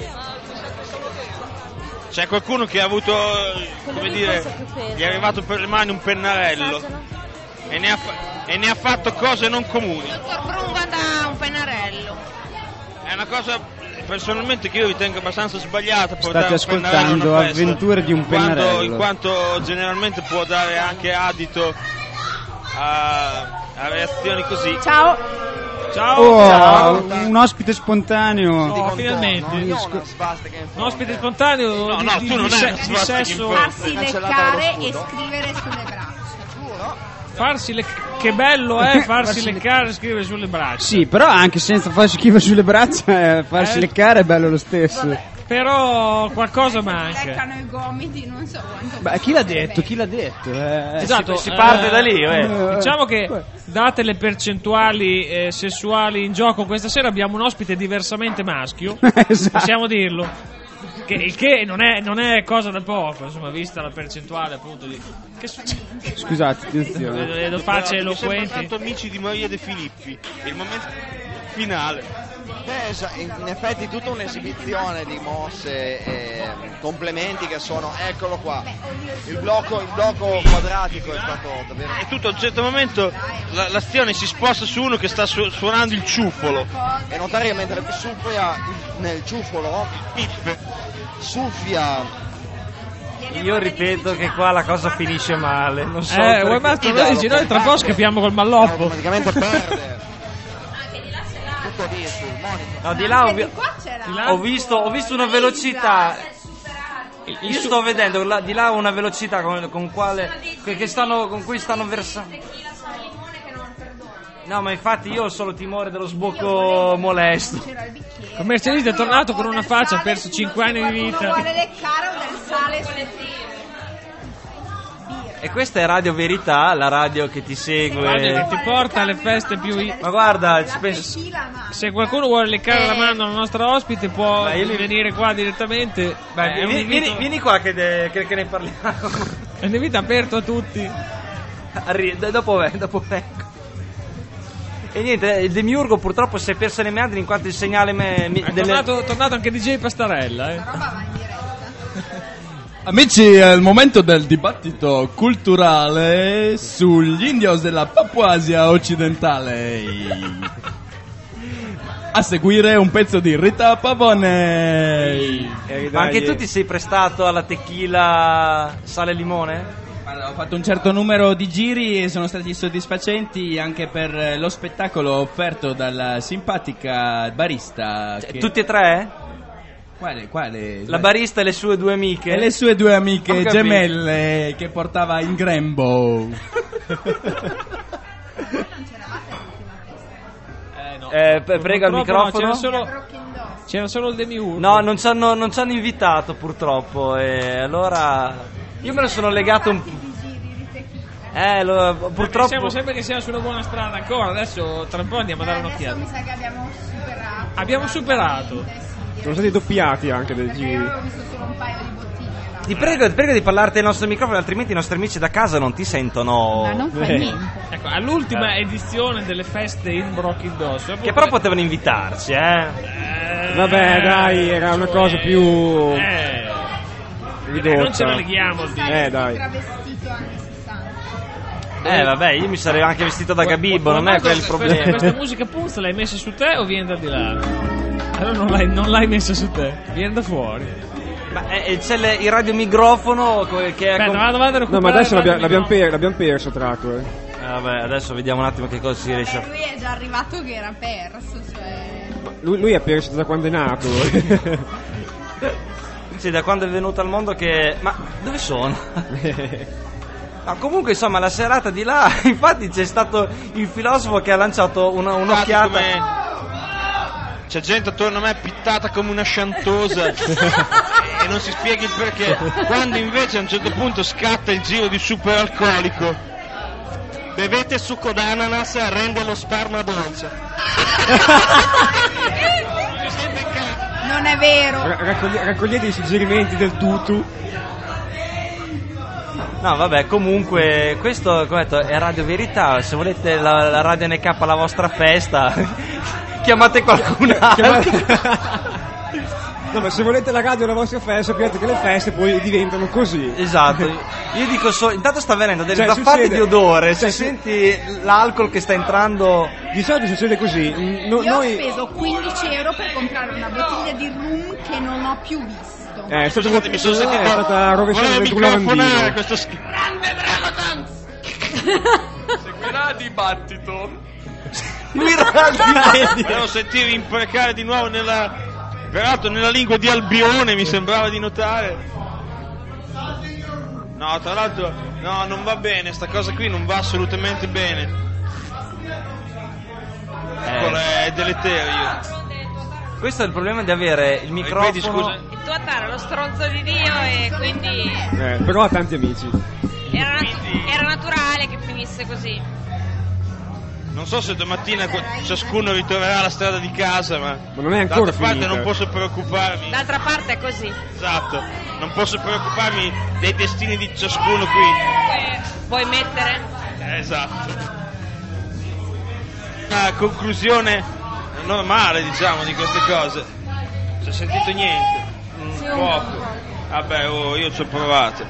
C'è qualcuno che ha avuto, eh, come dire, gli è arrivato per le mani un pennarello e ne ha, fa- e ne ha fatto cose non comuni. Brunga da un pennarello. È una cosa personalmente che io ritengo abbastanza sbagliata portare State un pennarello a ascoltando una festa, Avventure di un in quanto- pennarello. in quanto generalmente può dare anche adito a, a reazioni così. Ciao. Ciao, Oh, ciao. un ospite spontaneo. Oh, finalmente. Un ospite spontaneo No, di, no, di- tu non di hai se- una di svastica in sesso. fronte. Farsi leccare e scrivere sulle braccia. Farsi le... Che bello è farsi leccare e scrivere sulle braccia. Sì, però anche senza farsi schifo sulle braccia, eh, farsi Eh? leccare è bello lo stesso. Però qualcosa manca. Leccano i gomiti, non so quanto. Beh, chi l'ha detto? Chi l'ha detto? Eh, Esatto, si- eh, si parte da lì, eh. Diciamo che date le percentuali eh, sessuali in gioco questa sera abbiamo un ospite diversamente maschio. Esatto. Possiamo dirlo. Che, il che non è, non è cosa da poco, insomma, vista la percentuale appunto di. Che succede? Scusate, attenzione. Vedo facce Però mi sembra eloquenti. tanto amici di Maria De Filippi. È il momento finale. Beh, esa- in in effetti tutta un'esibizione di mosse e complementi che sono, eccolo qua, il blocco, il blocco quadratico è stato davvero... E tutto a un certo momento la- l'azione si sposta su uno che sta su- suonando il ciuffolo. E notare che mentre soffia nel ciuffolo, soffia... Io ripeto che qua la cosa finisce male. Non so Eh, perché. vuoi Marco, lo dici, noi tra poco scappiamo col malloppo. Automaticamente perde. Tutto lì sul monitor. No, di là ho, vi- ho visto, ho visto una velocità. Io sto vedendo là- di là una velocità con, con quale che che stanno, con cui stanno versando. No, ma infatti io ho solo timore dello sbocco molesto. Il commercialista è tornato con una faccia, ha perso cinque anni di vita. Vuole leccare o del sale sulle tele. E questa è Radio Verità, la radio che ti segue. Radio che ti porta alle feste più. Ma guarda, ci penso- Se qualcuno vuole leccare la mano alla nostra ospite, può Beh, io li- venire qua direttamente. Beh, È un vieni, invito- vieni- vieni qua che, de- che- che ne parliamo. È un invito aperto a tutti. Arri- d- dopo, ve- dopo vengo. E niente, il Demiurgo purtroppo si è perso nei meandri in quanto il segnale me- mi- È delle- tornato, tornato anche D J Pastarella. Eh. Amici, è il momento del dibattito culturale sugli indios della Papua-Asia occidentale. A seguire un pezzo di Rita Pavone. Ma anche tu ti sei prestato alla tequila sale e limone? Guarda, ho fatto un certo numero di giri e sono stati soddisfacenti anche per eh, lo spettacolo offerto dalla simpatica barista. Cioè, che- tutti e tre? Quale? Quale? La barista e le sue due amiche? E le sue due Ho amiche capito. gemelle che portava in grembo. Eh, p- prega il Purtroppo no, microfono. c'era solo, c'era solo il Demiurgo. No, non ci hanno, non ci hanno invitato purtroppo. E allora io me ne sono legato un po'. Eh, lo- purtroppo. Pensiamo sempre che siamo sulla buona strada ancora. Adesso tra un po' andiamo a dare un'occhiata. Mi sa che abbiamo superato. Abbiamo superato. Sono stati doppiati anche dei giri. Io ho visto solo un paio di bottiglie. là. Ti prego, ti prego di parlarti al nostro microfono, altrimenti i nostri amici da casa non ti sentono. Ma non fa Eh. niente. Ecco, all'ultima edizione delle feste in Brocchidosso. Che però potevano invitarci, eh. Vabbè, dai, era una cosa più Eh, ridotta. non ce la leghiamo il dito. Eh, dai. Travestito anni sessanta. Eh, vabbè, io mi sarei anche vestito da Gabibbo, non è quel il Questa, problema. questa musica puzza l'hai messa su te o viene da di là? Allora non l'hai, non l'hai messa su te, viene da fuori. Ma eh, c'è le- il radiomicrofono co- che è. Aspetta, com- vado, vado a No, recuperare ma adesso il l'abbiamo, l'abbiamo, microfono. per- l'abbiamo perso, Traco. Eh. Eh, vabbè, adesso vediamo un attimo che cosa si riesce a Lui è già arrivato che era perso, cioè. Lui, lui è perso da quando è nato. Sì, da quando è venuto al mondo che. Ma dove sono? Ma comunque insomma la serata di là, infatti c'è stato il filosofo che ha lanciato una, un'occhiata. Come... C'è gente attorno a me pittata come una sciantosa e non si spiega il perché. Quando invece a un certo punto scatta il giro di super alcolico. Bevete succo d'ananas e rende lo sperma dolce. Non è vero. Ra- raccogli- raccogliete i suggerimenti del tutu. No, vabbè, comunque, questo, come ho detto, è Radio Verità. Se volete la, la Radio N K alla vostra festa, chiamate qualcun altro. No, ma se volete la radio alla vostra festa, sappiate che le feste poi diventano così. Esatto. Io dico solo, intanto sta venendo delle Cioè, zaffate succede- di odore. cioè, Se senti l'alcol che sta entrando. Di solito succede così. No- Io noi... ho speso quindici euro per comprare una bottiglia di rum che non ho più visto. Eh, è stata, Scusate, mi sono è sentito- stata rovesciata Volevo dentro un lavandino. microfonare questo sch- Seguirà dibattito. Volevo sentire imprecare di nuovo nella, peraltro nella lingua di Albione, mi sembrava di notare. No, tra l'altro, no, non va bene, sta cosa qui non va assolutamente bene. Ecco, è deleterio. Questo è il problema di avere il microfono. Ripeti, scusa. Il tuo Tara è lo stronzo di Dio e quindi Eh, però ha tanti amici. era, nat- era naturale che finisse così. Non so se domattina qu- ciascuno ritroverà la strada di casa, ma, Ma non è ancora d'altra parte finita. non posso preoccuparmi. D'altra parte è così. Esatto, non posso preoccuparmi dei destini di ciascuno qui. Eh, Puoi mettere? Eh, Esatto. Una conclusione normale, diciamo, di queste cose. Non si è sentito niente. Mm, Sì, un poco. Vabbè, oh, io ci ho provato.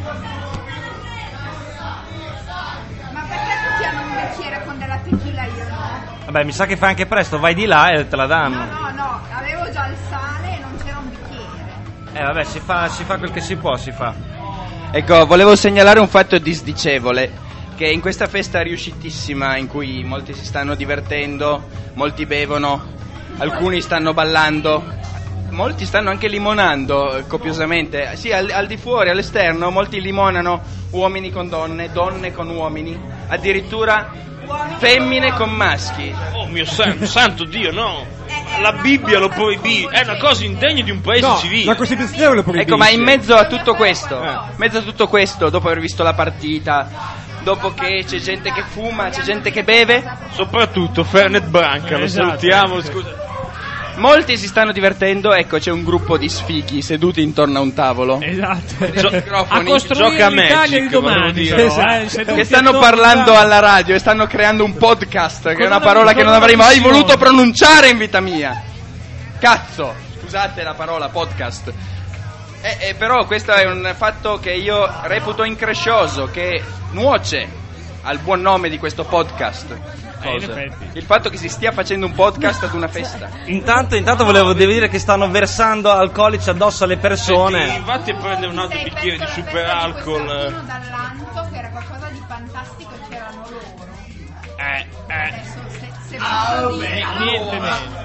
Ma perché tutti hanno un bicchiere con della tequila io no? Vabbè, mi sa che fai anche presto, vai di là e te la danno. No, no, avevo già il sale e non c'era un bicchiere. Eh vabbè, si fa, si fa quel che si può, si fa. Ecco, volevo segnalare un fatto disdicevole, che in questa festa riuscitissima in cui molti si stanno divertendo, molti bevono, alcuni stanno ballando, molti stanno anche limonando eh, copiosamente, sì, al, al di fuori, all'esterno, molti limonano uomini con donne, donne con uomini, addirittura femmine con maschi. Oh mio san- santo Dio, no! La Bibbia lo proibì, è una cosa indegna di un paese No, civile. la Costituzione lo proibisce. Ecco, ma in mezzo a tutto questo, Eh. in mezzo a tutto questo, dopo aver visto la partita, dopo che c'è gente che fuma, c'è gente che beve, Soprattutto Fernet Branca, lo Esatto. salutiamo, scusa. molti si stanno divertendo, ecco, c'è un gruppo di sfighi seduti intorno a un tavolo. Esatto. Gio- A costruire gioca a l'Italia Magic, di domani, volevo dire. però, Esatto. eh, seduti Che stanno attorno parlando a- alla radio e stanno creando un podcast, che Con è una una- parola che con non una avrei mai missione. voluto pronunciare in vita mia. Cazzo, scusate la parola podcast. Eh, eh, però questo è un fatto che io reputo increscioso, che nuoce al buon nome di questo podcast. Eh, in Cosa? effetti. Il fatto che si stia facendo un podcast ad una festa. Intanto, intanto volevo devo dire che stanno versando alcolici addosso alle Senti, persone. infatti prende un altro bicchiere di super alcol. Dall'Anto che era qualcosa di fantastico e c'erano loro. Eh, eh. Adesso se, se Ah, posso beh, dire- niente meno.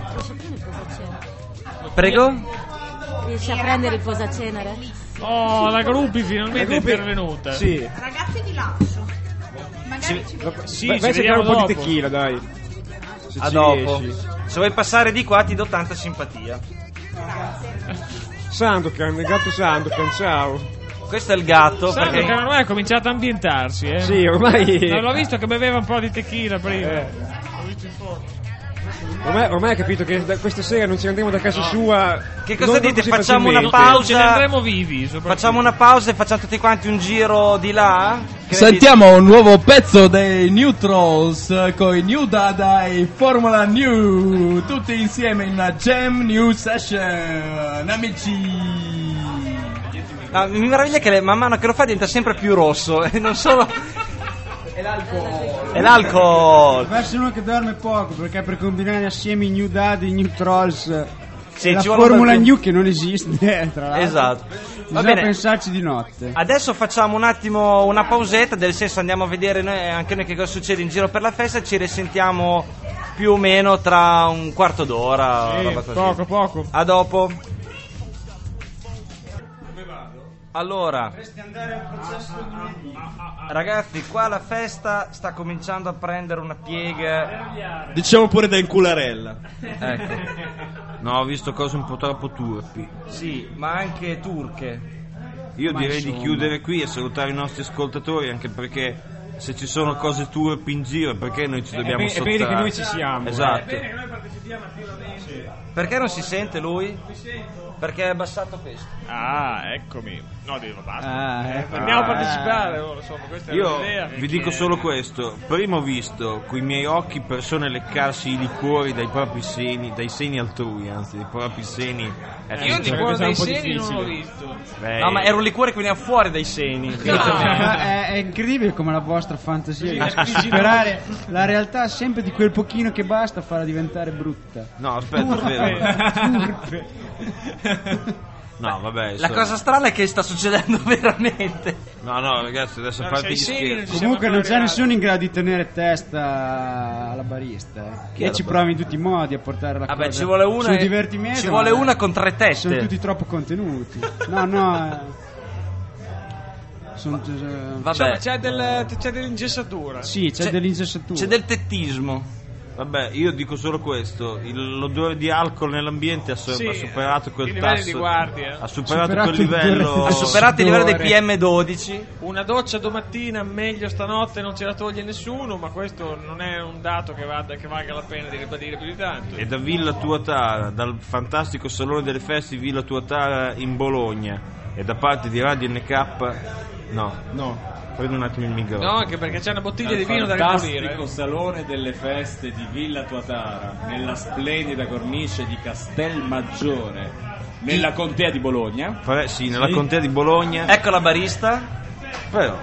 Prego? Riesci a prendere il posacenere? Oh, la Gruppi finalmente La Gruppi- è intervenuta. Sì. Ragazzi vi lascio. Magari ci vediamo. Sì, Vai ci vai a cercare vediamo un po' di dopo. tequila, dai. Se A ci dopo. riesci. Se vuoi passare di qua ti do tanta simpatia. Sandokan, il gatto Sandokan, ciao. Questo è il gatto. Santo perché... che ormai ha cominciato a ambientarsi, eh. Sì, ormai- Non l'ho visto che beveva un po' di tequila prima. Eh. Ormai, ormai hai capito che da questa sera non ci andremo da casa sua. Che cosa non- dite? non così Facciamo una facilmente. pausa. Ce ne andremo vivi, soprattutto. Facciamo una pausa e facciamo tutti quanti un giro di là? Che ne Sentiamo un nuovo pezzo dei New Trolls con i New Dada e Formula New, tutti insieme in una Jam New Session, amici. dite? No, mi meraviglia che le- man mano che lo fa diventa sempre più rosso e non solo. È l'alcol. È l'alcol. Deve essere uno che dorme poco perché per combinare assieme i New Daddy, i New Trolls Sì, e la ci vuole un Formula bel- New che non esiste, tra l'altro. Esatto. Va Bisogna bene. pensarci di notte. Adesso facciamo un attimo una pausetta, del senso andiamo a vedere noi, anche noi che cosa succede in giro per la festa e ci risentiamo più o meno tra un quarto d'ora. Sì, roba così. poco, poco. A dopo. Allora, ragazzi, qua la festa sta cominciando a prendere una piega. Diciamo pure da incularella. Ecco. No, ho visto cose un po' troppo turpi. Sì, ma anche turche. Io Ma direi insomma. di chiudere qui e salutare i nostri ascoltatori, anche perché se ci sono cose turpi in giro, perché noi ci dobbiamo è sottrarre? bene che noi ci siamo. Esatto. È bene che noi partecipiamo attivamente. Perché non si sente lui? Perché è abbassato questo. Ah, eccomi. No, dico basta. Ah, Eh, ecco. Andiamo a Ah. partecipare. oh, Insomma, questa è Io l'idea. vi dico solo questo: prima ho visto coi miei occhi persone leccarsi i liquori dai propri seni, dai seni altrui, anzi, dai propri seni. È Io il tutto- liquore dei un po' seni non l'ho difficile. visto. Beh, No, ma era un liquore che veniva fuori dai seni. è, è incredibile come la vostra fantasia Sì, riesce a dici superare la realtà sempre di quel pochino che basta a farla diventare brutta. No, aspetta, Turpe. No, vabbè. La so- cosa strana è che sta succedendo veramente. No, no, ragazzi, adesso a parte gli scherzi. Comunque non c'è nessuno in grado di tenere testa alla barista. eh. Chi è E la ci barista? provi in tutti i modi a portare la Vabbè, cosa ci vuole una sul e- divertimento. ci vuole ma una con tre teste. Sono tutti troppo contenuti. No, no. eh. Sono, eh, Vabbè. C'è, del, c'è dell'ingessatura. Sì, c'è, C'è- dell'ingessatura. C'è del tettismo. Vabbè, io dico solo questo: il- l'odore di alcol nell'ambiente ha, so- Sì, ha superato quel i livelli tasso. di guardia. Ha superato, Superato quel il odore- livello. Ha superato il livello dei Sudore. P M dodici. Una doccia domattina meglio stanotte non ce la toglie nessuno, ma questo non è un dato che, vada, che valga la pena di ribadire più di tanto. E da Villa Tuatara, dal fantastico Salone delle Feste di Villa Tuatara in Bologna, e da parte di Radio N K, no, No. prendo un attimo il microfono. No, anche perché c'è una bottiglia di Dal vino da fantastico ripulire. salone delle feste di Villa Tuatara, nella splendida cornice di Castelmaggiore, nella contea di Bologna. Fare- sì, nella Sì. contea di Bologna. Ecco la barista. Però,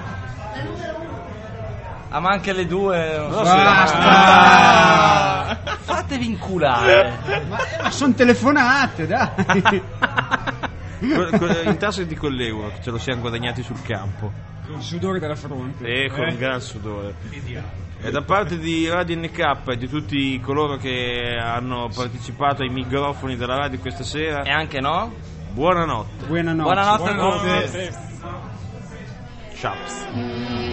Ah, ma anche le due. non so. Basta! Fatevi inculare. Ma, ma sono telefonate, dai. que- que- intanto ti collego, che ce lo siamo guadagnati sul campo. Con il sudore della fronte. E con un gran sudore. E da parte di Radio N K e di tutti coloro che hanno partecipato ai microfoni della radio questa sera, E anche no? buonanotte. Buonanotte. Buonanotte a Buonanotte. tutti. Ciao.